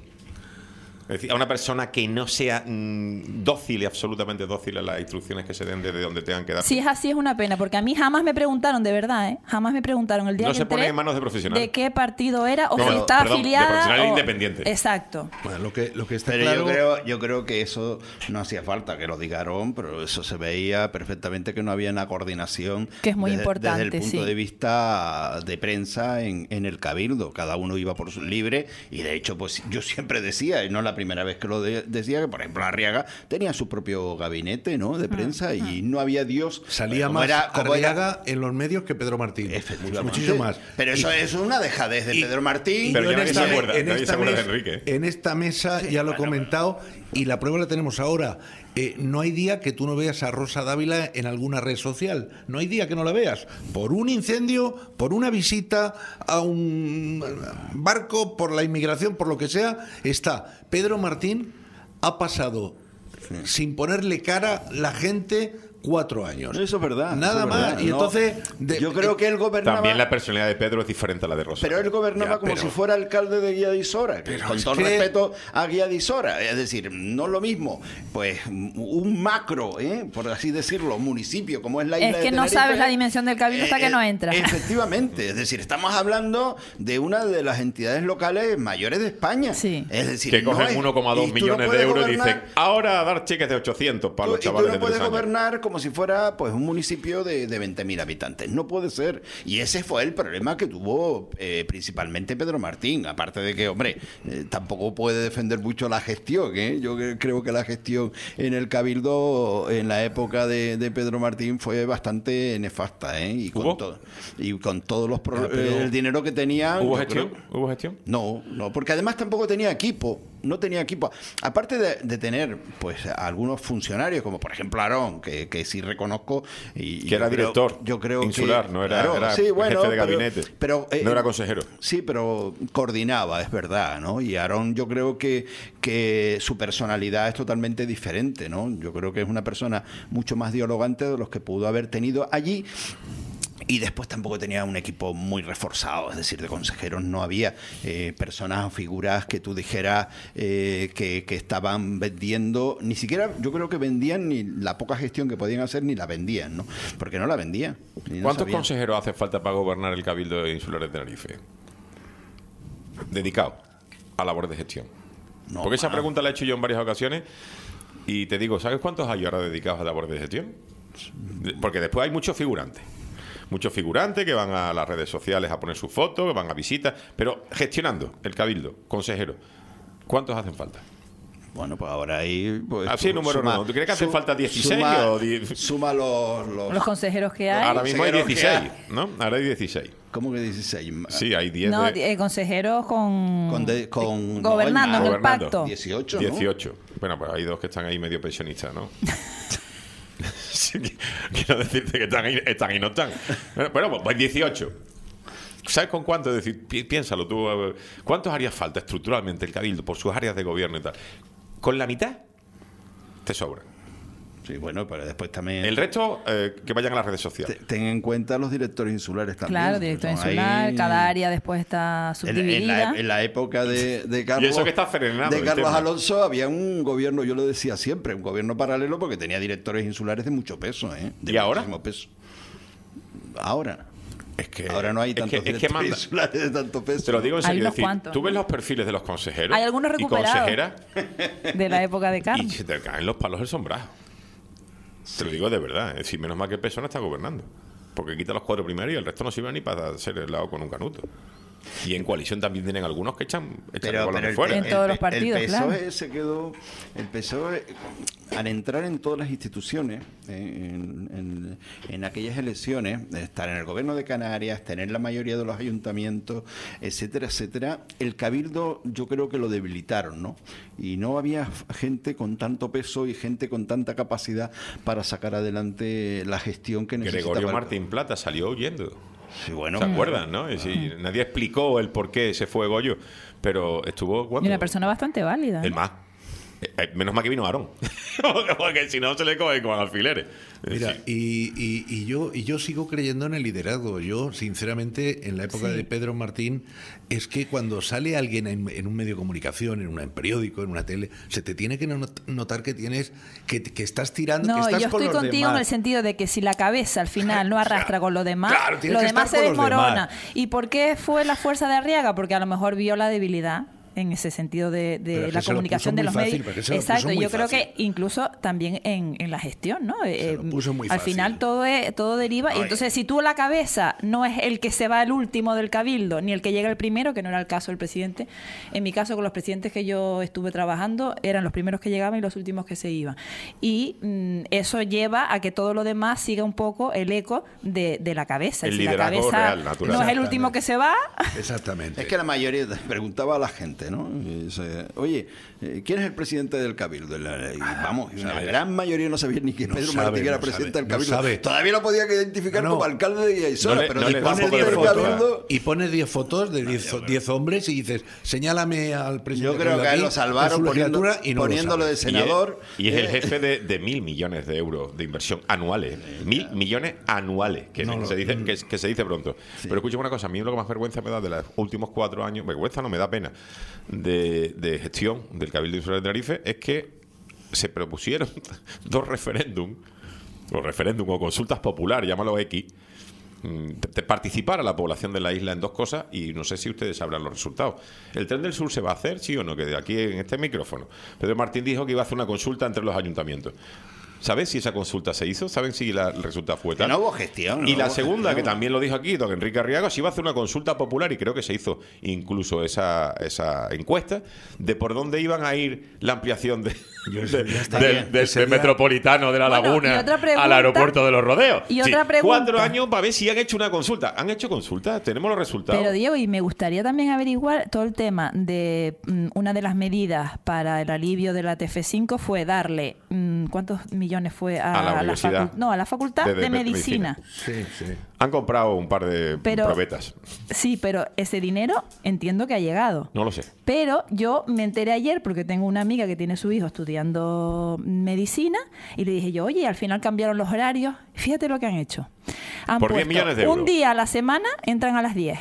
Es decir, a una persona que no sea mm, dócil y absolutamente dócil a las instrucciones que se den desde donde tengan que dar. Si es así, es una pena, porque a mí jamás me preguntaron, de verdad, ¿eh? Jamás me preguntaron el día No que se pone entré en manos de profesional. de qué partido era o No, si no, estaba perdón, de afiliada. profesional o- independiente. Exacto. Bueno, lo que, lo que está Pero claro... yo creo, yo creo que eso no hacía falta que lo digaron, pero eso se veía perfectamente que no había una coordinación. Que es muy desde, importante, desde el punto sí. de vista de prensa en, en el Cabildo. Cada uno iba por su libre y de hecho, pues yo siempre decía, y no es la primera vez que lo de- decía, que por ejemplo Arriaga tenía su propio gabinete, ¿no? De prensa y no había Dios. Salía como más era- como era- Arriaga en los medios que Pedro Martín. Efectivamente. Muchísimo más. Pero eso es una dejadez de y- Pedro Martín. Pero yo ya en nadie esta se acuerda, me- en nadie se esta acuerda de mes- Enrique. En esta mesa ya lo he comentado y la prueba la tenemos ahora. Eh, no hay día que tú no veas a Rosa Dávila en alguna red social. No hay día que no la veas. Por un incendio, por una visita a un barco, por la inmigración, por lo que sea, está. Pedro Martín ha pasado sin ponerle cara la gente cuatro años. Eso es verdad. Nada eso es más. verdad. Y No, entonces... de- yo creo que él gobernaba. También la personalidad de Pedro es diferente a la de Rosa. Pero él gobernaba Ya, como pero- si fuera alcalde de Guía de Isora, que con es todo que- respeto a Guía de Isora. Es decir, no es lo mismo, pues un macro, ¿eh? por así decirlo, municipio como es la isla Es de que no Tenerife, sabes la dimensión del Cabildo hasta que no entras. Efectivamente, es decir, estamos hablando de una de las entidades locales mayores de España. Sí. Es decir, que no cogen es- uno coma dos y tú no millones de puedes euros y gobernar- dicen, ahora a dar cheques de ochocientos para Tú- los y tú chavales no de puedes tres años. gobernar como si fuera pues un municipio de, de veinte mil habitantes. No puede ser. Y ese fue el problema que tuvo eh, principalmente Pedro Martín. Aparte de que, hombre, eh, tampoco puede defender mucho la gestión. ¿eh? Yo cre- creo que la gestión en el Cabildo en la época de, de Pedro Martín fue bastante nefasta. ¿eh? Y, con ¿Hubo? todo, y con todos los pro- Ya, pero- eh, el dinero que tenía. ¿Hubo yo gestión? creo- ¿Hubo gestión? no, no, porque además tampoco tenía equipo, no tenía equipo. Aparte de, de tener, pues, algunos funcionarios, como por ejemplo Aarón, que, que sí reconozco. Y, Que yo era creo- director yo creo insular, que, no era- claro, era sí, jefe bueno, de pero- gabinete. pero, eh, No era consejero. Sí, pero coordinaba, es verdad, ¿no? Y Aarón yo creo que, que su personalidad es totalmente diferente, ¿no? Yo creo que es una persona mucho más dialogante de los que pudo haber tenido allí. Y después tampoco tenía un equipo muy reforzado, es decir, de consejeros no había eh, personas o figuras que tú dijeras eh, que, que estaban vendiendo, ni siquiera yo creo que vendían ni la poca gestión que podían hacer ni la vendían, ¿no? Porque no la vendían. ni no ¿Cuántos sabían. consejeros hace falta para gobernar el Cabildo Insular de Tenerife? Dedicado a labores de gestión. No, Porque esa ah. pregunta la he hecho yo en varias ocasiones y te digo, ¿sabes cuántos hay ahora dedicados a labores de gestión? De- Porque después hay muchos figurantes. Muchos figurantes que van a las redes sociales a poner sus fotos, que van a visitas, pero gestionando el Cabildo, consejero. ¿Cuántos hacen falta? Bueno, pues ahora ahí... Pues, Así, tú número uno. ¿Tú crees que hacen falta dieciséis suma, o diez? Suma los... los- Los consejeros que hay. Ahora mismo hay consejeros que dieciséis, ¿no? Ahora hay dieciséis. ¿Cómo que dieciséis? Sí, hay diez No, de... eh, consejeros con, Con de- con- gobernando no, en el gobernando. pacto. dieciocho, ¿no? dieciocho. Bueno, pues hay dos que están ahí medio pensionistas, ¿no? Sí, quiero decirte que están ahí, están y no están. Bueno, pues dieciocho. ¿Sabes con cuánto? Es decir, pi- piénsalo tú. eh, ¿Cuántos haría falta estructuralmente el Cabildo por sus áreas de gobierno y tal? Con la mitad te sobra. Sí, bueno, pero después también... El resto, eh, que vayan a las redes sociales. Te- Ten en cuenta los directores insulares también. Claro, director Son insular, ahí- cada área después está En, en subdividida. la, en la época de, de Carlos, eso que está frenado de el Carlos tema. Alonso había un gobierno, yo lo decía siempre, un gobierno paralelo porque tenía directores insulares de mucho peso, ¿eh? De ¿Y ahora? muchísimo peso. Ahora. Es que, Ahora no hay es tantos que, es que manda- directores de tanto peso. Te lo digo en Hay serio. unos es decir, cuantos. tú ves los perfiles de los consejeros Hay algunos y recuperados. consejeras De la época de y Carmen. se te caen los palos del sombrajo. Te lo digo de verdad. Es decir, menos mal que el P S O E no está gobernando. Porque quita los cuatro primeros y el resto no sirve ni para ser helado con un canuto. Y en coalición también tienen algunos que echan, echan Pero, balones pero el, fuera. En el- todos el- los partidos, el P S O E claro. se quedó. El P S O E, al entrar en todas las instituciones, eh, en, en- en aquellas elecciones, estar en el gobierno de Canarias, tener la mayoría de los ayuntamientos, etcétera, etcétera, el cabildo yo creo que lo debilitaron, ¿no? Y no había gente con tanto peso y gente con tanta capacidad para sacar adelante la gestión que necesitaba. Gregorio el- Martín Plata salió huyendo. Sí, bueno. ¿Se acuerdan, no? Es decir, nadie explicó el por qué se fue Goyo, pero estuvo... Y ¿cuándo? una persona bastante válida. El ¿no? más. Eh, eh, menos mal que vino Aarón. porque, porque si no se le coge con alfileres. Es Mira, decir, y, y- y yo y yo sigo creyendo en el liderazgo. Yo, sinceramente, en la época Sí. de Pedro Martín, es que cuando sale alguien en, en un medio de comunicación, en una- en periódico, en una tele, se te tiene que not- notar que tienes que, que estás tirando, que No, estás yo con estoy los contigo en el demás. sentido de que si la cabeza al final no arrastra con lo demás, Claro, tiene lo que demás se estar con los desmorona. demás. ¿Y por qué fue la fuerza de Arriaga? Porque a lo mejor vio la debilidad en ese sentido de, de Pero es que la se lo comunicación puso de muy los fácil, medios. porque se lo puso Exacto, muy yo creo fácil. que incluso también en, en la gestión, ¿no? Se Eh, lo puso muy al fácil. final todo es, todo deriva. Y Ay. entonces, si tú la cabeza no es el que se va el último del cabildo, ni el que llega el primero, que no era el caso del presidente. En mi caso, con los presidentes que yo estuve trabajando, eran los primeros que llegaban y los últimos que se iban. Y mm, eso lleva a que todo lo demás siga un poco el eco de, de la cabeza. El Y si la liderazgo cabeza real, natural. no es el último que se va, Exactamente. Es que la mayoría preguntaba a la gente, ¿no? Y dice, oye, eh, ¿quién es el presidente del Cabildo? Y la- y vamos, y la sabe. gran mayoría no sabía ni que No Pedro sabe, Martín era no presidente sabe, del no Cabildo. sabe. Todavía lo podía identificar No, no. como alcalde de Guiaisola, No le- pero no le después da del poco de Cabildo, foto, Y pones diez fotos de diez hombres y dices, señálame al presidente. yo creo que a él lo aquí, salvaron en su poniendo- legislatura, y no lo poniéndolo sabe. de senador. Y es, y es el Eh, jefe de, de mil millones de euros de inversión anuales. Mil millones anuales, que, No, no, se, dice, mm. que, que se dice pronto. Pero escúchame una cosa, a mí lo que más vergüenza me da de los últimos cuatro años, vergüenza no me da pena, de, de gestión del Cabildo Insular de Tenerife, es que se propusieron dos referéndum, o referéndum o consultas populares, llámalo X, mm, de participar a la población de la isla en dos cosas y no sé si ustedes sabrán los resultados. ¿El Tren del Sur se va a hacer, sí o no? Que de aquí en este micrófono Pedro Martín dijo que iba a hacer una consulta entre los ayuntamientos. ¿Sabes si esa consulta se hizo? ¿Saben si la, el resultado fue que tal? no hubo gestión. Y no la hubo segunda, que gestión. también lo dijo aquí don Enrique Arriaga, se iba a hacer una consulta popular y creo que se hizo incluso esa, esa encuesta de por dónde iban a ir la ampliación de, Yo de- eso ya está del, bien. del Sería- metropolitano de la Bueno, Laguna y otra pregunta- al aeropuerto de los Rodeos. y otra pregunta. Cuatro años para ver si han hecho una consulta. ¿Han hecho consulta? Tenemos los resultados. Pero Diego, y me gustaría también averiguar todo el tema de mm, una de las medidas para el alivio de la T F cinco fue darle mm, ¿cuántos millones fue a, A la universidad. facu- no, a la facultad De- de, de- de medicina. Sí, sí. Han comprado un par de Pero- probetas. Sí, pero ese dinero entiendo que ha llegado. No lo sé. Pero yo me enteré ayer porque tengo una amiga que tiene su hijo estudiando medicina y le dije yo, oye, al final cambiaron los horarios. Fíjate lo que han hecho. Han Por diez puesto millones de un euros. día a la semana entran a las diez.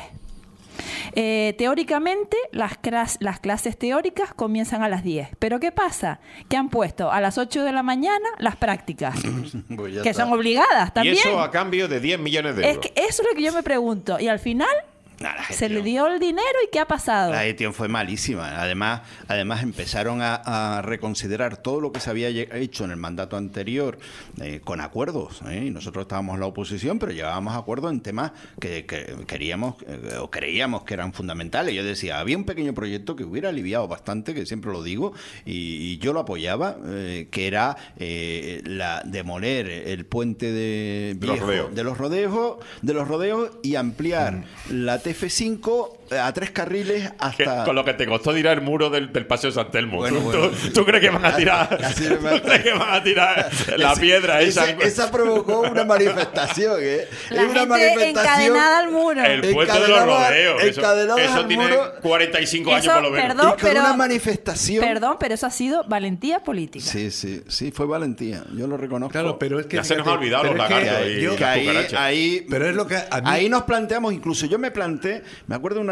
Eh, teóricamente, las, clas- las clases teóricas comienzan a las diez. Pero ¿qué pasa? Que han puesto a las ocho de la mañana las prácticas, Pues ya que está. son obligadas también. Y eso a cambio de diez millones de Es euros. que eso es lo que yo me pregunto. Y al final Nah, la se gestión. le dio el dinero y ¿qué ha pasado? La gestión fue malísima. Además, además empezaron a, a reconsiderar todo lo que se había lle- hecho en el mandato anterior eh, con acuerdos. ¿eh? Y nosotros estábamos en la oposición, pero llevábamos acuerdos en temas que, que queríamos eh, o creíamos que eran fundamentales. Yo decía, había un pequeño proyecto que hubiera aliviado bastante, que siempre lo digo, y, y yo lo apoyaba, eh, que era eh, la demoler el puente de, De los viejo, rodeos. de los rodeos, de los rodeos y ampliar Mm. la T F cinco a tres carriles Que- hasta... con lo que te costó tirar el muro del, del Paseo San Telmo. Bueno, ¿Tú, bueno. tú- tú crees que van a tirar, Casi me ¿tú mata. crees que van a tirar la Ese- piedra esa? ese- esa provocó una manifestación, ¿eh? La Es una gente manifestación... encadenada al muro. El puente de los encadenada- rodeos. Eso, encadenada eso al tiene muro. cuarenta y cinco años Eso, por lo menos. perdón. y con pero- una manifestación... Perdón, pero eso ha sido valentía política. Sí, sí, sí, fue valentía. Yo lo reconozco. Claro, pero es que... Ya se nos fíjate, ha olvidado pero los es que lagartos Que y yo- ahí, las ahí, cucarachas. ahí- Pero es lo que a mí- ahí nos planteamos, incluso yo me planteé, me acuerdo de una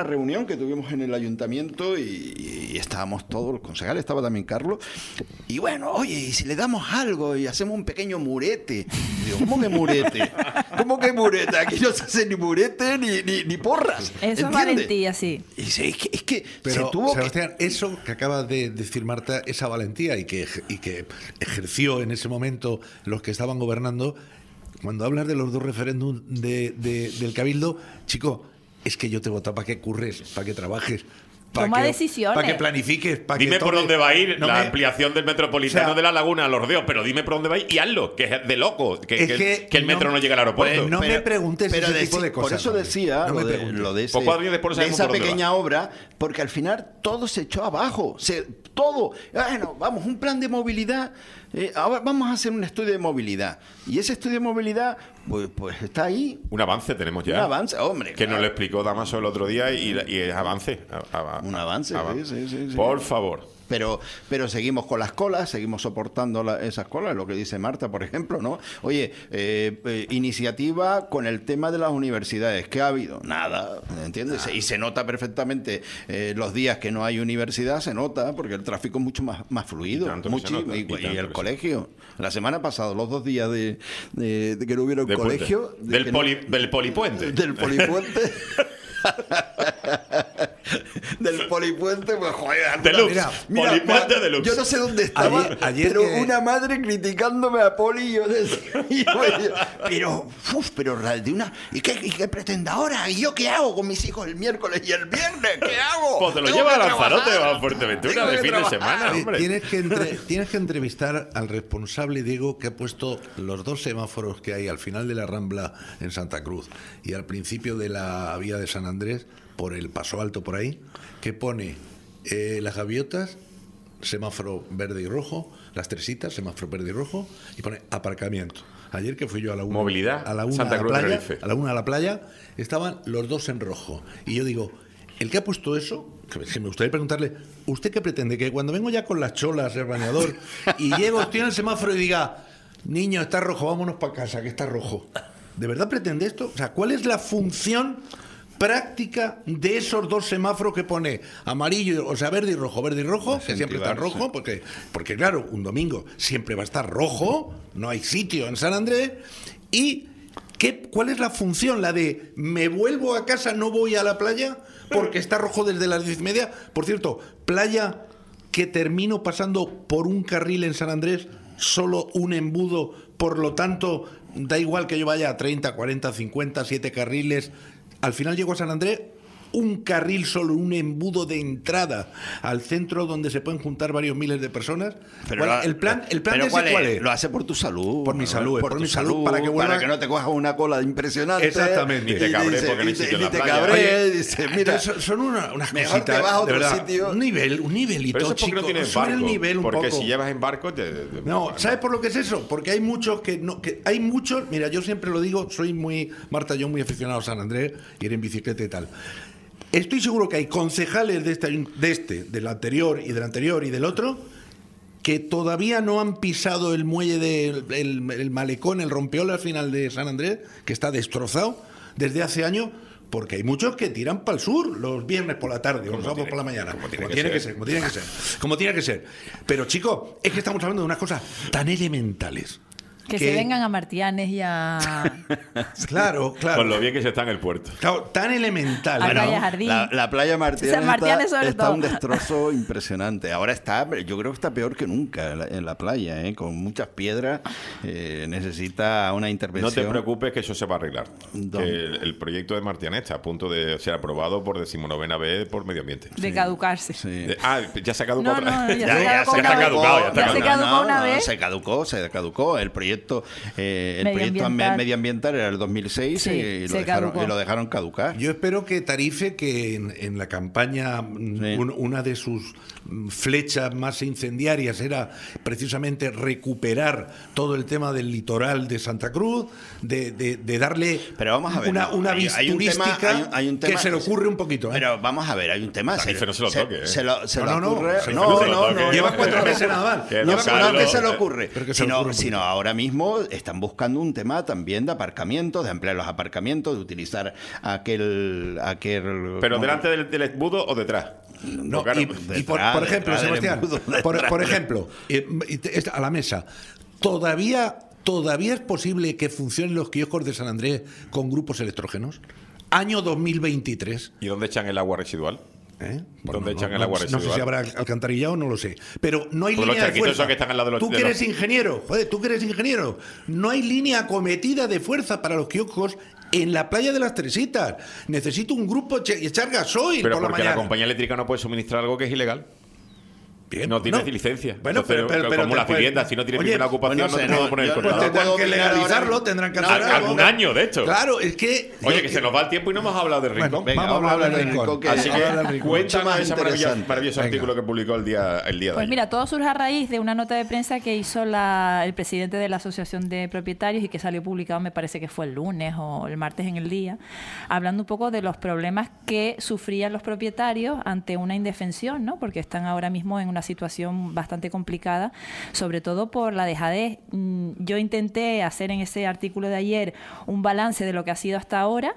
reunión que tuvimos en el ayuntamiento y, y estábamos todos los concejales, estaba también Carlos, y bueno, oye, ¿y si le damos algo y hacemos un pequeño murete? Y digo, ¿cómo que murete? ¿Cómo que murete? Aquí no se hace ni murete ni, ni, ni porras. Eso es ¿entiendes? valentía, sí. Y dice, es que, es que Pero, se tuvo Sebastián, que... eso que acaba de decir Marta, esa valentía y que, y que ejerció en ese momento los que estaban gobernando, cuando hablas de los dos referéndums de, de, del Cabildo, chico, es que yo te voto para que curres, para que trabajes. Toma que, decisiones. Para que planifiques. Para Dime que por tomes. dónde va a ir No la me- ampliación del metropolitano O sea, de la Laguna a Los Ríos, pero dime por dónde va a ir y hazlo, que es de loco, que, Es que- que que el metro no, no- llega al aeropuerto. pues no me preguntes pero ese deci- tipo de cosas. Por eso hombre. decía No lo, me de, preguntes. lo de, ese- Pues cuatro años después de sabemos esa por dónde pequeña obra, porque al final todo se echó abajo. Se, todo. Bueno, vamos, un plan de movilidad. eh, ahora vamos a hacer un estudio de movilidad. Y ese estudio de movilidad, pues, pues está ahí. Un avance tenemos ya. Un avance, hombre. Que nos claro. lo explicó Damaso el otro día y, y es avance. A- a- Un avance, avan- sí, sí, sí, sí. Por favor. Pero, pero seguimos con las colas, seguimos soportando la- esas colas, lo que dice Marta, por ejemplo, ¿no? Oye, eh, eh, iniciativa con el tema de las universidades, ¿qué ha habido? Nada, ¿entiendes? Y se nota perfectamente eh, los días que no hay universidad, se nota, porque el tráfico es mucho más, más fluido, Y tanto que se mucho, nota, y, y y tanto que el se- colegio. La semana pasada, los dos días de, de- de que no hubiera un De puente. colegio... de Del, que no- poli, del polipuente. del polipuente... del polipuente, pues joder, Deluxe. Mira, Mira, Polipuente ma- deluxe. yo no sé dónde estaba, Ayer- ayer pero que- una madre criticándome a Poli y yo decía, y yo decía, pero, uf, pero la de una, ¿y qué, ¿y qué pretende ahora? ¿Y yo qué hago con mis hijos el miércoles y el viernes? ¿Qué hago? Pues te lo Tengo lleva que a Lanzarote trabajar. o a Fuerteventura Tengo de que fin de trabajar. semana, Sí, hombre. Tienes que, entre- tienes que entrevistar al responsable, Diego, que ha puesto los dos semáforos que hay al final de la Rambla en Santa Cruz y al principio de la vía de San Andrés, por el Paso Alto por ahí, que pone eh, las gaviotas, semáforo verde y rojo, las tresitas, semáforo verde y rojo, y pone aparcamiento. Ayer que fui yo a la una, Movilidad, a la una Santa a la Cruz de playa, Tenerife. a la una a la playa, estaban los dos en rojo. Y yo digo, el que ha puesto eso, que que me gustaría preguntarle, ¿usted qué pretende? Que cuando vengo ya con las cholas, el bañador, y llego, estoy en el semáforo y diga, niño, está rojo, vámonos para casa, que está rojo. ¿De verdad pretende esto? O sea, ¿cuál es la función práctica de esos dos semáforos que pone amarillo, o sea, verde y rojo, verde y rojo, que siempre está Incentivar, rojo, sí. porque, porque claro, un domingo siempre va a estar rojo, no hay sitio en San Andrés, y ¿qué, ¿cuál es la función? La de me vuelvo a casa, no voy a la playa, porque está rojo desde las diez y media. Por cierto, playa que termino pasando por un carril en San Andrés, solo un embudo, por lo tanto, da igual que yo vaya a treinta, cuarenta, cincuenta, siete carriles, al final llego a San Andrés, un carril solo, un embudo de entrada al centro donde se pueden juntar varios miles de personas. Pero ¿Cuál- la- el plan, el plan pero de ese ¿cuál, cuál es? es? Lo hace por tu salud. Por mi ¿no? salud, por tu mi salud, para que vuelva- para que no te cojas una cola impresionante. Exactamente. Ni te cabres dice- porque no hay y te- sitio en y la te playa. cabres, Oye, dice, mira, entonces son- son una- unas mejor te cositas, vas a otro de verdad, sitio. un nivel, un nivelito, Pero eso es porque chico, no tienes sube barco. el nivel un porque poco. si llevas en barco te... te- No, ¿sabes por lo que es eso? Porque hay muchos que no, que hay muchos, mira, yo siempre lo digo, soy muy, Marta, yo muy aficionado a San Andrés, ir en bicicleta y tal. Estoy seguro que hay concejales de este, de este, del anterior y del anterior y del otro, que todavía no han pisado el muelle del el, el malecón, el rompeolas final de San Andrés, que está destrozado desde hace años, porque hay muchos que tiran para el sur los viernes por la tarde o los sábados por la mañana. Como tiene, que, ser. como tiene que ser. Como tiene que ser. Pero, chicos, es que estamos hablando de unas cosas tan elementales. Que se vengan a Martianes y a... Claro, claro. Con lo bien que se está en el puerto. Claro, tan elemental. A ¿no? Playa Jardín. La, la playa Martianes, San Martianes está, sobre está todo. un destrozo impresionante. Ahora está, yo creo que está peor que nunca en la, en la playa, ¿eh? Con muchas piedras. Eh, necesita una No intervención. te preocupes que eso se va a arreglar. ¿Dónde? Que el, el proyecto de Martianes está a punto de ser aprobado por decimonovena vez por Medio Ambiente. de caducarse. Sí. De- ah, ya se ha caducado No, otra no, vez. ya Ya, se ya caducó se una caducó, vez. ya está Ya se caducado. caducó una vez. Se caducó, se caducó. El proyecto, eh, el proyecto Medioambiental. medioambiental era el dos mil seis Sí, eh, y, se lo dejaron, caducó. y lo dejaron caducar. Yo espero que Tarife, que en, en la campaña mm, Sí. un- una de sus mm, flechas más incendiarias era precisamente recuperar todo el tema del litoral de Santa Cruz, de, de- de darle Pero vamos a ver, una, no, una hay- vis hay un tema- turística hay un- hay un tema- que se le ocurre un poquito. ¿eh? Pero vamos a ver, hay un tema. Tarife no se lo toque, ¿eh? Se lo, se No, le no, no, ocurre. se no, no se lo no, toque. no, Lleva no, cuatro no, meses no, nada más. Que No, no, no, Carlos, que se le eh, ocurre. pero que se le Sino, ocurre un sino poquito. ahora mismo mismo están buscando un tema también de aparcamientos, de ampliar los aparcamientos, de utilizar aquel... aquel ¿Pero delante del, del embudo o detrás? No, Claro, y, y por, detrás, por ejemplo, detrás del Sebastián, embudo, por, detrás. por ejemplo, eh, a la mesa, ¿todavía, ¿todavía es posible que funcionen los kioscos de San Andrés con grupos electrógenos? Año dos mil veintitrés. ¿Y dónde echan el agua residual? ¿Eh? ¿Dónde no, echan no, el agua no, residual? No sé si habrá alcantarillado, no lo sé. Pero no hay Pues los línea de charquitos fuerza. esos que están al lado de los- Tú de que eres los- ingeniero, joder, tú que eres ingeniero. No hay línea acometida de fuerza para los kioscos en la playa de las Teresitas. Necesito un grupo eche- y echar gasoil Pero por la porque la mañana. compañía eléctrica no puede suministrar algo que es ilegal. Bien, No tiene no. licencia. Bueno, Entonces, pero, pero, pero como te las puedes- viviendas, si no tienes Oye, ninguna ocupación, pues no no sé, te puedo no, poner el yo- contrato. Pues No tendrán puedo que opinar legalizarlo, ahora. tendrán que No, hacer Al- algo. algún año, de hecho. Claro, es que... Oye, yo- que se nos va el tiempo y no hemos hablado del Bueno, rincón. Venga, vamos a vamos a hablar hablar del del rincón. rincón, que- Así Vamos a hablar del que rincón. cuéntanos Mucho más ese maravilloso, interesante. maravilloso Venga. artículo que publicó el día, el día de Pues ayer. mira, todo surge a raíz de una nota de prensa que hizo la, el presidente de la Asociación de Propietarios y que salió publicado, me parece que fue el lunes o el martes en el día, hablando un poco de los problemas que sufrían los propietarios ante una indefensión, ¿no? Porque están ahora mismo en una situación bastante complicada, sobre todo por la dejadez. Mm, Yo intenté hacer en ese artículo de ayer un balance de lo que ha sido hasta ahora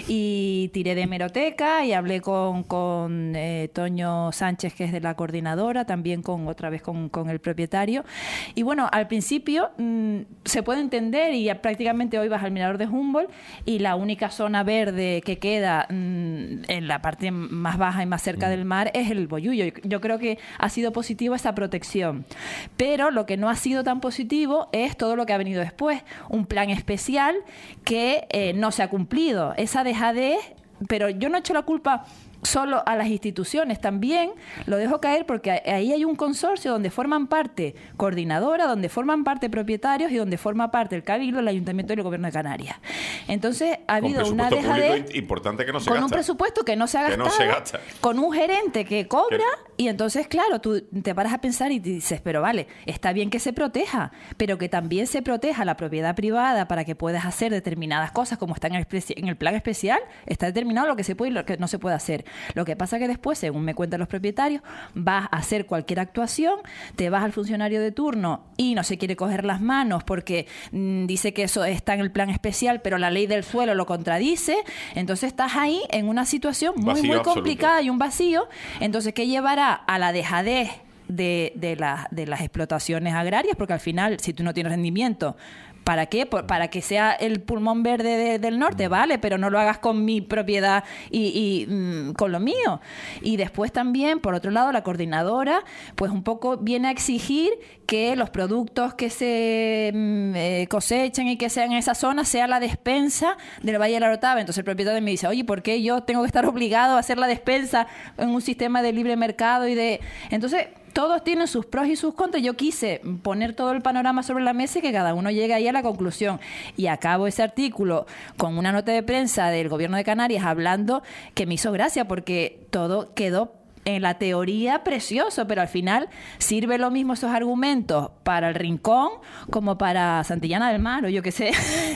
y tiré de hemeroteca y hablé con, con eh, Toño Sánchez, que es de la coordinadora, también con otra vez con, con el propietario. Y bueno, al principio mm, se puede entender y ya prácticamente hoy vas al mirador de Humboldt y la única zona verde que queda mm, en la parte más baja y más cerca del mar es el Bollullo. Yo creo que ha sido positivo esa protección. Pero lo que no ha sido tan positivo es todo lo que ha venido después. Un plan especial que eh, no se ha cumplido. Esa dejadez, pero yo no echo la culpa solo a las instituciones, también lo dejo caer porque ahí hay un consorcio donde forman parte coordinadora, donde forman parte propietarios y donde forma parte el Cabildo, el Ayuntamiento y el Gobierno de Canarias. Entonces ha Con habido una presupuesto dejadez público importante que no se con gasta. un presupuesto que no se ha Que gastado, no se gasta. con un gerente que cobra y entonces, claro, tú te paras a pensar y dices, pero vale, está bien que se proteja, pero que también se proteja la propiedad privada para que puedas hacer determinadas cosas, como está en el, espe- en el plan especial, está determinado lo que se puede y lo que no se puede hacer. Lo que pasa que después, según me cuentan los propietarios, vas a hacer cualquier actuación, te vas al funcionario de turno y no se quiere coger las manos porque mm, dice que eso está en el plan especial, pero la ley del suelo lo contradice, entonces estás ahí en una situación muy, Vacío muy absoluto. complicada y un vacío, entonces ¿qué llevará a la dejadez de, de, la- de las explotaciones agrarias? Porque al final, si tú no tienes rendimiento, ¿para qué? Por- para que sea el pulmón verde de- del norte, vale, pero no lo hagas con mi propiedad y, y, mm, con lo mío. Y después también, por otro lado, la coordinadora, pues un poco viene a exigir que los productos que se mm, eh, cosechen y que sean en esa zona sea la despensa del Valle de la Orotava. Entonces el propietario me dice, oye, ¿por qué yo tengo que estar obligado a hacer la despensa en un sistema de libre mercado y de... Entonces... Todos tienen sus pros y sus contras. Yo quise poner todo el panorama sobre la mesa y que cada uno llegue ahí a la conclusión. Y acabo ese artículo con una nota de prensa del Gobierno de Canarias hablando que me hizo gracia porque todo quedó en la teoría precioso, pero al final sirve lo mismo esos argumentos para el Rincón como para Santillana del Mar o yo qué sé.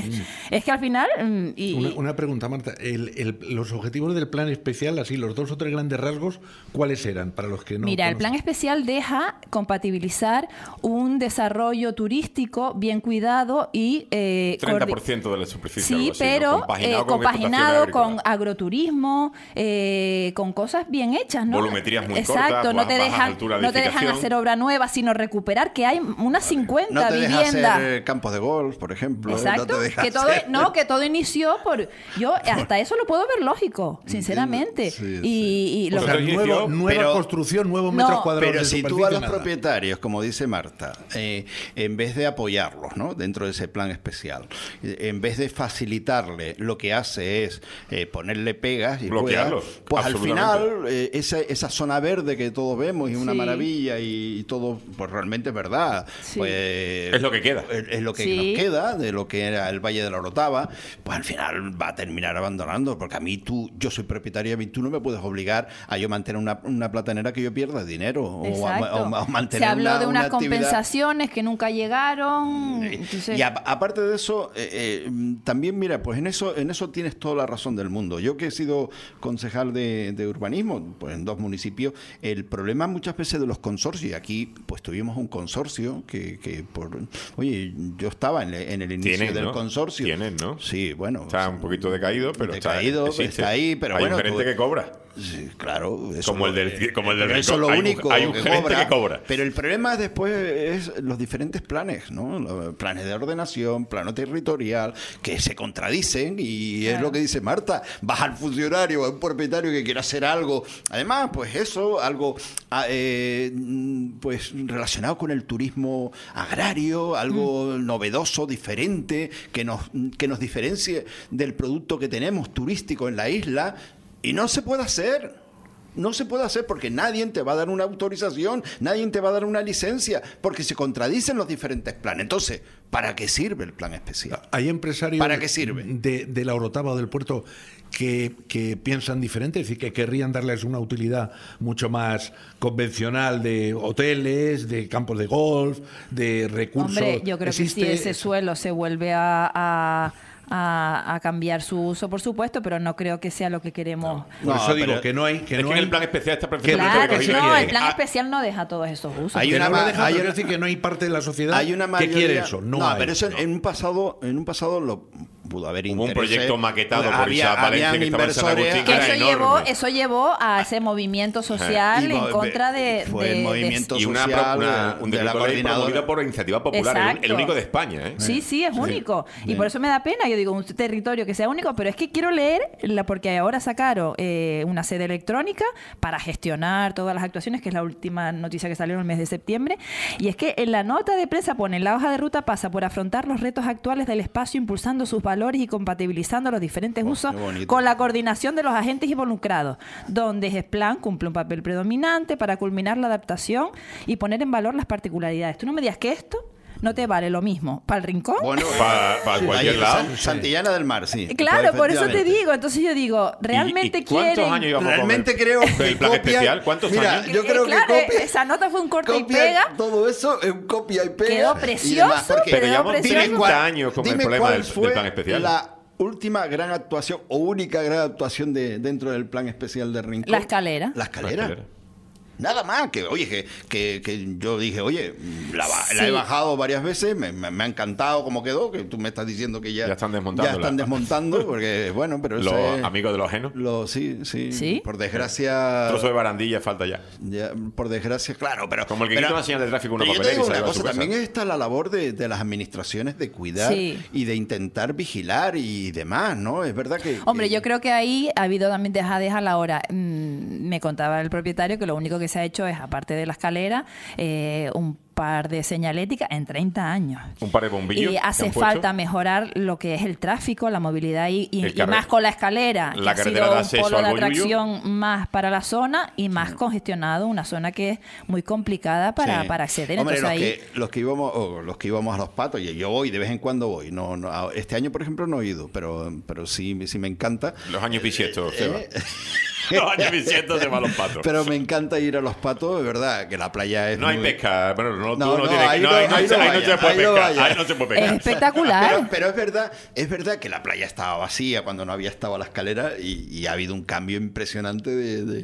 Es que al final... mm, y, Una, una pregunta, Marta. El- el- los objetivos del plan especial, así, los dos o tres grandes rasgos, ¿cuáles eran para los que no Mira, el conocen? plan especial deja compatibilizar un desarrollo turístico bien cuidado y... Eh, treinta por coordi- ciento de la superficie. Sí, algo así, ¿no? pero Compaginado eh, con compaginado explotaciones con agrícolas. agroturismo, eh, con cosas bien hechas, ¿no? Volumetrías muy Exacto, cortas, no te bajas dejan, alturas de no te dejan edificación. hacer obra nueva, sino recuperar que hay unas cincuenta No te deja viviendas. hacer campos de golf, por ejemplo. Exacto, No te deja que todo, hacer- no, que todo inició por... Yo hasta eso lo puedo ver lógico, sinceramente. Sí, sí. Y, y lo O sea, Pues que- inició, nuevo- nueva pero- construcción, nuevos No, metros cuadrados Pero de si tú superficie, a los nada. propietarios, como dice Marta, eh, en vez de apoyarlos, ¿no?, dentro de ese plan especial, eh, en vez de facilitarle, lo que hace es eh, ponerle pegas y Bloquearlos, ruedas, pues al absolutamente. final eh, esa, esa zona verde que todos vemos y es una Sí. maravilla y, y todo, pues realmente es verdad. Sí. Pues, Es lo que queda. Es, es lo que Sí. nos queda de lo que era el Valle de la Orotava, pues al final va a terminar abandonando, porque a mí tú, yo soy propietario, a mí tú no me puedes obligar a yo mantener una, una platanera que yo pierda dinero o a, Exacto. o a mantener Se habló una, de una unas actividad. compensaciones que nunca llegaron. Entonces, Y a- aparte de eso, eh, eh, también mira, pues en eso, en eso tienes toda la razón del mundo. Yo que he sido concejal de, de urbanismo, pues en dos municipios municipio. El problema muchas veces de los consorcios, y aquí pues tuvimos un consorcio que, que por... Oye, yo estaba en, en el inicio Tienen, del ¿no? consorcio. Tienen, ¿no? Sí, bueno. Está un poquito decaído, pero decaído, está, existe. está ahí, pero Hay bueno, un gerente tú- que cobra. Sí, claro. Eso Como el lo- del, como el del pero eso es lo hay un- único hay un que gerente cobra, que cobra. Pero el problema después es los diferentes planes, ¿no? Los planes de ordenación, plano territorial, que se contradicen y es lo que dice Marta. Vas al funcionario, a un propietario que quiere hacer algo. Además, pues eso, algo ah, eh, pues relacionado con el turismo agrario, algo mm. novedoso, diferente, que nos, que nos diferencie del producto que tenemos turístico en la isla. Y no se puede hacer. No se puede hacer porque nadie te va a dar una autorización, nadie te va a dar una licencia, porque se contradicen los diferentes planes. Entonces, ¿para qué sirve el plan especial? Hay empresarios ¿Para qué sirve? De, de la Orotava o del puerto que, que piensan diferente, es decir, que querrían darles una utilidad mucho más convencional de hoteles, de campos de golf, de recursos. Hombre, yo creo ¿Existe? que si ese suelo se vuelve a... a... A, a cambiar su uso, por supuesto, pero no creo que sea lo que queremos. Por No, eso digo pero- que no hay. Que es no que hay, en el plan especial está perfectamente Claro, que sí recogido. no, quiere. el plan Ah, especial no deja todos esos usos. Hay que una no lo ma- deja, hay pero una- quiero decir que no hay parte de la sociedad Hay una que mayoría, quiere eso. No, hay. pero eso No. en un pasado, en un pasado lo pudo haber Hubo un intereses. proyecto maquetado por Había- Isaac Valencia habían que estaba en San inversores- Agustín, Que era eso enorme. llevó, eso llevó a ese movimiento social Y en mo- contra de, fue de- el de- movimiento Y una, social una- de- un de la decreto de ley coordinadora. promovido por iniciativa popular, el, el Exacto. único de España. ¿eh? Sí, sí, es único. Y por eso me da pena, yo digo, un territorio que sea único, pero es que quiero leer, la, porque ahora sacaron eh, una sede electrónica para gestionar todas las actuaciones, que es la última noticia que salió en el mes de septiembre, y es que en la nota de prensa pone, la hoja de ruta pasa por afrontar los retos actuales del espacio, impulsando sus valores y compatibilizando los diferentes usos qué bonito. con la coordinación de los agentes involucrados, donde GESPLAN cumple un papel predominante para culminar la adaptación y poner en valor las particularidades. Tú no me digas que esto no te vale lo mismo para el Rincón. Bueno, Para, para ahí, cualquier lado. San- Santillana del Mar, sí. Claro, por eso te efectivamente. digo. Entonces yo digo, realmente ¿Y, y cuántos quieren... años íbamos Realmente a comer? creo que el plan copian- especial, ¿cuántos Mira, años? yo creo Eh, claro, que copia, esa nota fue un corta y copian pega. todo eso es un copia y pega. Quedó y precioso, demás, porque- Pero quedó llevamos precioso. treinta años con el dime problema cuál del, fue del plan especial. La última gran actuación o única gran actuación de, dentro del plan especial de Rincón. La escalera. La escalera. La escalera. Nada más, que oye, que, que, que yo dije, oye, la, ba- la he Sí. bajado varias veces, me, me- me ha encantado cómo quedó, que tú me estás diciendo que ya, Ya están desmontándola. ya están desmontando, porque bueno, pero eso Los es- amigos de los ajenos. lo, sí, sí, ¿Sí? por desgracia... Trozo de barandilla falta ya. Ya, por desgracia, claro, pero... Como el que pero- quita una señal de tráfico en una pero yo te papelera y digo se una la lleva a su cosa, casa. también está la labor de, de las administraciones de cuidar Sí. y de intentar vigilar y demás, ¿no? Es verdad que... Hombre, que- yo creo que ahí ha habido también dejadez a la hora. Mm, me contaba el propietario que lo único que se ha hecho es, aparte de la escalera, eh, un par de señaléticas en treinta años. Un par de bombillos Y que hace han puesto. falta mejorar lo que es el tráfico, la movilidad y, y- El y carre- más con la escalera, la que ha carretera sido de un acceso polo al de Bollullo. atracción más para la zona y más congestionado, una zona que es muy complicada para, Sí. para acceder. Hombre, Entonces los, ahí que, los que íbamos o los que íbamos a los patos, y yo voy, de vez en cuando voy. No, no, a- este año, por ejemplo, no he ido, pero, pero sí, sí me encanta. Los años bisiestos, se va. Eh, Los años bisiestos se van los patos. Pero me encanta ir a los patos, de verdad, que la playa es No hay muy- pesca. Bueno, no, tú No, no, no, tienes ahí no, no- ahí no, ahí se- no ahí no vaya, se puede ahí no pescar. vaya. Ahí no se puede es pescar. espectacular. Pero, pero es verdad, es verdad que la playa estaba vacía cuando no había estado a la escalera y, y ha habido un cambio impresionante de, de,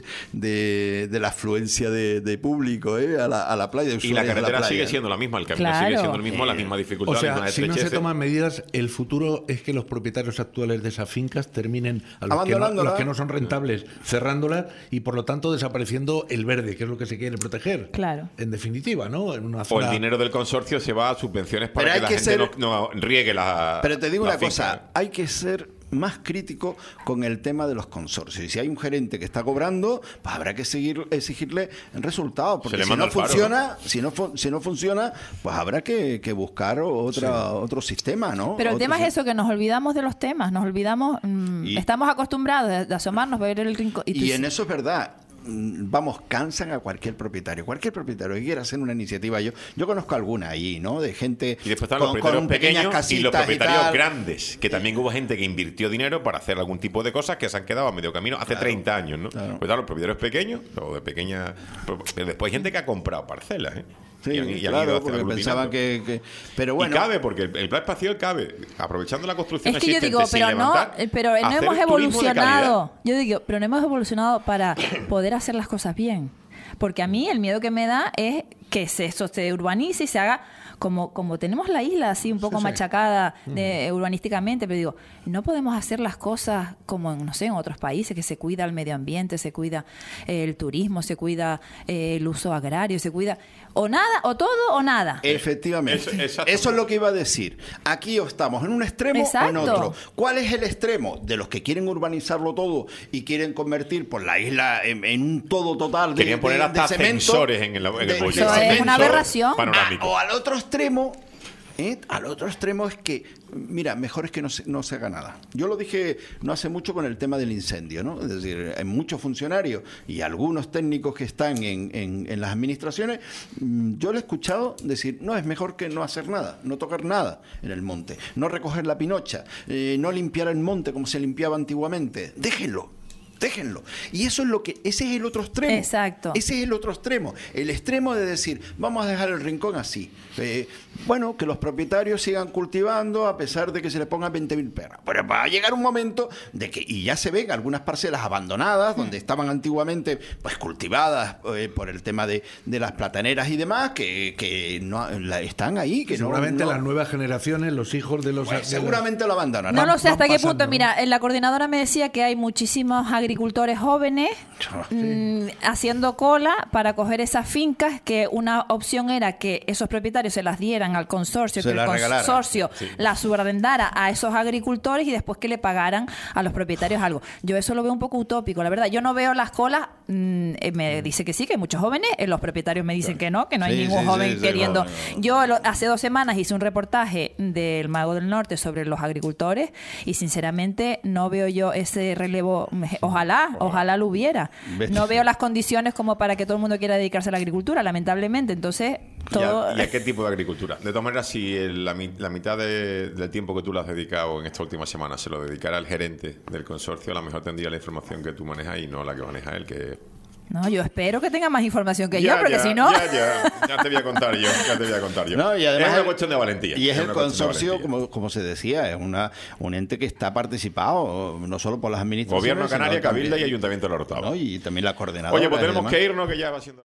de- de la afluencia de, de público ¿eh? a, la, a la playa. de Y la usuarios de carretera playa. sigue siendo la misma, el camino Claro. sigue siendo el mismo, la misma dificultad, O la sea, misma si no se estrechez. toman medidas, el futuro es que los propietarios actuales de esas fincas terminen, a los que, no, Abandonándola. los que no son rentables, cerrándolas y por lo tanto desapareciendo el verde, que es lo que se quiere proteger. Claro. En definitiva, ¿no? En una O zona... el dinero del consorcio se va a subvenciones para Pero que hay la que gente ser- no, no riegue la. Pero te digo la una finca. cosa, hay que ser más crítico con el tema de los consorcios. Y si hay un gerente que está cobrando, pues habrá que seguir exigirle resultados. Porque le si manda no al faro, funciona, si no fu- si no funciona, pues habrá que, que buscar otra, otro sistema, ¿no? Pero el Otro tema es si- eso, que nos olvidamos de los temas, nos olvidamos, mm, Y- estamos acostumbrados de, de asomarnos, ver el rincón. tú Y dices, en eso es verdad. Mm, Vamos, cansan a cualquier propietario. Cualquier propietario que quiera hacer una iniciativa. Yo yo conozco alguna ahí, ¿no? De gente Y después están con, los propietarios con pequeñas pequeños y casitas los propietarios tal. grandes, que también hubo gente que invirtió dinero para hacer algún tipo de cosas que se han quedado a medio camino hace treinta años, ¿no? claro. Pues claro, los propietarios pequeños o de pequeña... Pero después hay gente que ha comprado parcelas, ¿eh? Sí, y han, y han claro, ido hacia porque aglutinando. pensaban que, que- Pero Y bueno, cabe, porque el, el plan espacial cabe, aprovechando la construcción Es que yo existente digo, sin pero no, levantar, eh, pero no hacer hemos turismo de calidad. evolucionado. Yo digo, pero no hemos evolucionado para poder hacer las cosas bien. Porque a mí el miedo que me da es que se, eso se urbanice y se haga como, como tenemos la isla así un poco Sí, sí. machacada de, urbanísticamente, pero digo, no podemos hacer las cosas como, en, no sé, en otros países, que se cuida el medio ambiente, se cuida eh, el turismo, se cuida eh, el uso agrario, se cuida o nada, o todo o nada. efectivamente. Eso- Eso, exacto. es lo que iba a decir. Aquí o estamos en un extremo o en Exacto. otro. ¿Cuál es el extremo? De los que quieren urbanizarlo todo y quieren convertir por la isla en, en un todo total de, Querían poner de- hasta de cemento. ascensores en el, en el de- bollo. Eso es Ascensor una aberración. panorámico. Ah, o al otro extremo, ¿eh? Al otro extremo es que, mira, mejor es que no se, no se haga nada. Yo lo dije no hace mucho con el tema del incendio, ¿no? Es decir, hay muchos funcionarios y algunos técnicos que están en, en- en las administraciones, mm, yo lo he escuchado decir, no, es mejor que no hacer nada, no tocar nada en el monte, no recoger la pinocha, eh, no limpiar el monte como se limpiaba antiguamente, déjenlo. Déjenlo. Y eso es lo que, ese es el otro extremo. Exacto. Ese es el otro extremo. El extremo de decir, vamos a dejar el rincón así. Eh, bueno, que los propietarios sigan cultivando a pesar de que se le pongan veinte mil perras. Pero va a llegar un momento de que, y ya se ven algunas parcelas abandonadas, donde estaban antiguamente pues cultivadas eh, por el tema de, de las plataneras y demás, que, que no la- están ahí. Que no- Seguramente no, las nuevas generaciones, los hijos de los... pues, de los- seguramente lo abandonarán. No lo sé van hasta qué pasando, punto. ¿no? Mira, en la coordinadora me decía que hay muchísimos agricultores jóvenes mm, haciendo cola para coger esas fincas, que una opción era que esos propietarios se las dieran al consorcio, Se que el las regalaran. consorcio las subarrendara a esos agricultores y después que le pagaran a los propietarios algo. Yo eso lo veo un poco utópico, la verdad. Yo no veo las colas, mm, eh, me dice que sí, que hay muchos jóvenes, eh, los propietarios me dicen que no, que no hay Sí, ningún sí, joven sí, sí, queriendo... no, no, no. Yo lo- hace dos semanas hice un reportaje del Mago del Norte sobre los agricultores y sinceramente no veo yo ese relevo. Ojalá, ojalá lo hubiera. Vete. No veo las condiciones como para que todo el mundo quiera dedicarse a la agricultura, lamentablemente. Entonces, ¿Y a, todo... y a qué tipo de agricultura? De todas maneras, si el- la, mi- la mitad de- del tiempo que tú le has dedicado en esta última semana se lo dedicara al gerente del consorcio, a lo mejor tendría la información que tú manejas y no la que maneja él, que... No, yo espero que tenga más información que Ya, yo, porque ya, si no... Ya, ya, ya te voy a contar yo, ya te voy a contar yo. No, y además es una el- cuestión de valentía. Y es el una cuestión de consorcio, valentía. como, como se decía, es una un ente que está participado no solo por las administraciones. Gobierno sino Canaria, Cabilda y también- Ayuntamiento de la Orotava. ¿no? Y también la coordinadora. Oye, pues y tenemos demás. que irnos, que ya va siendo...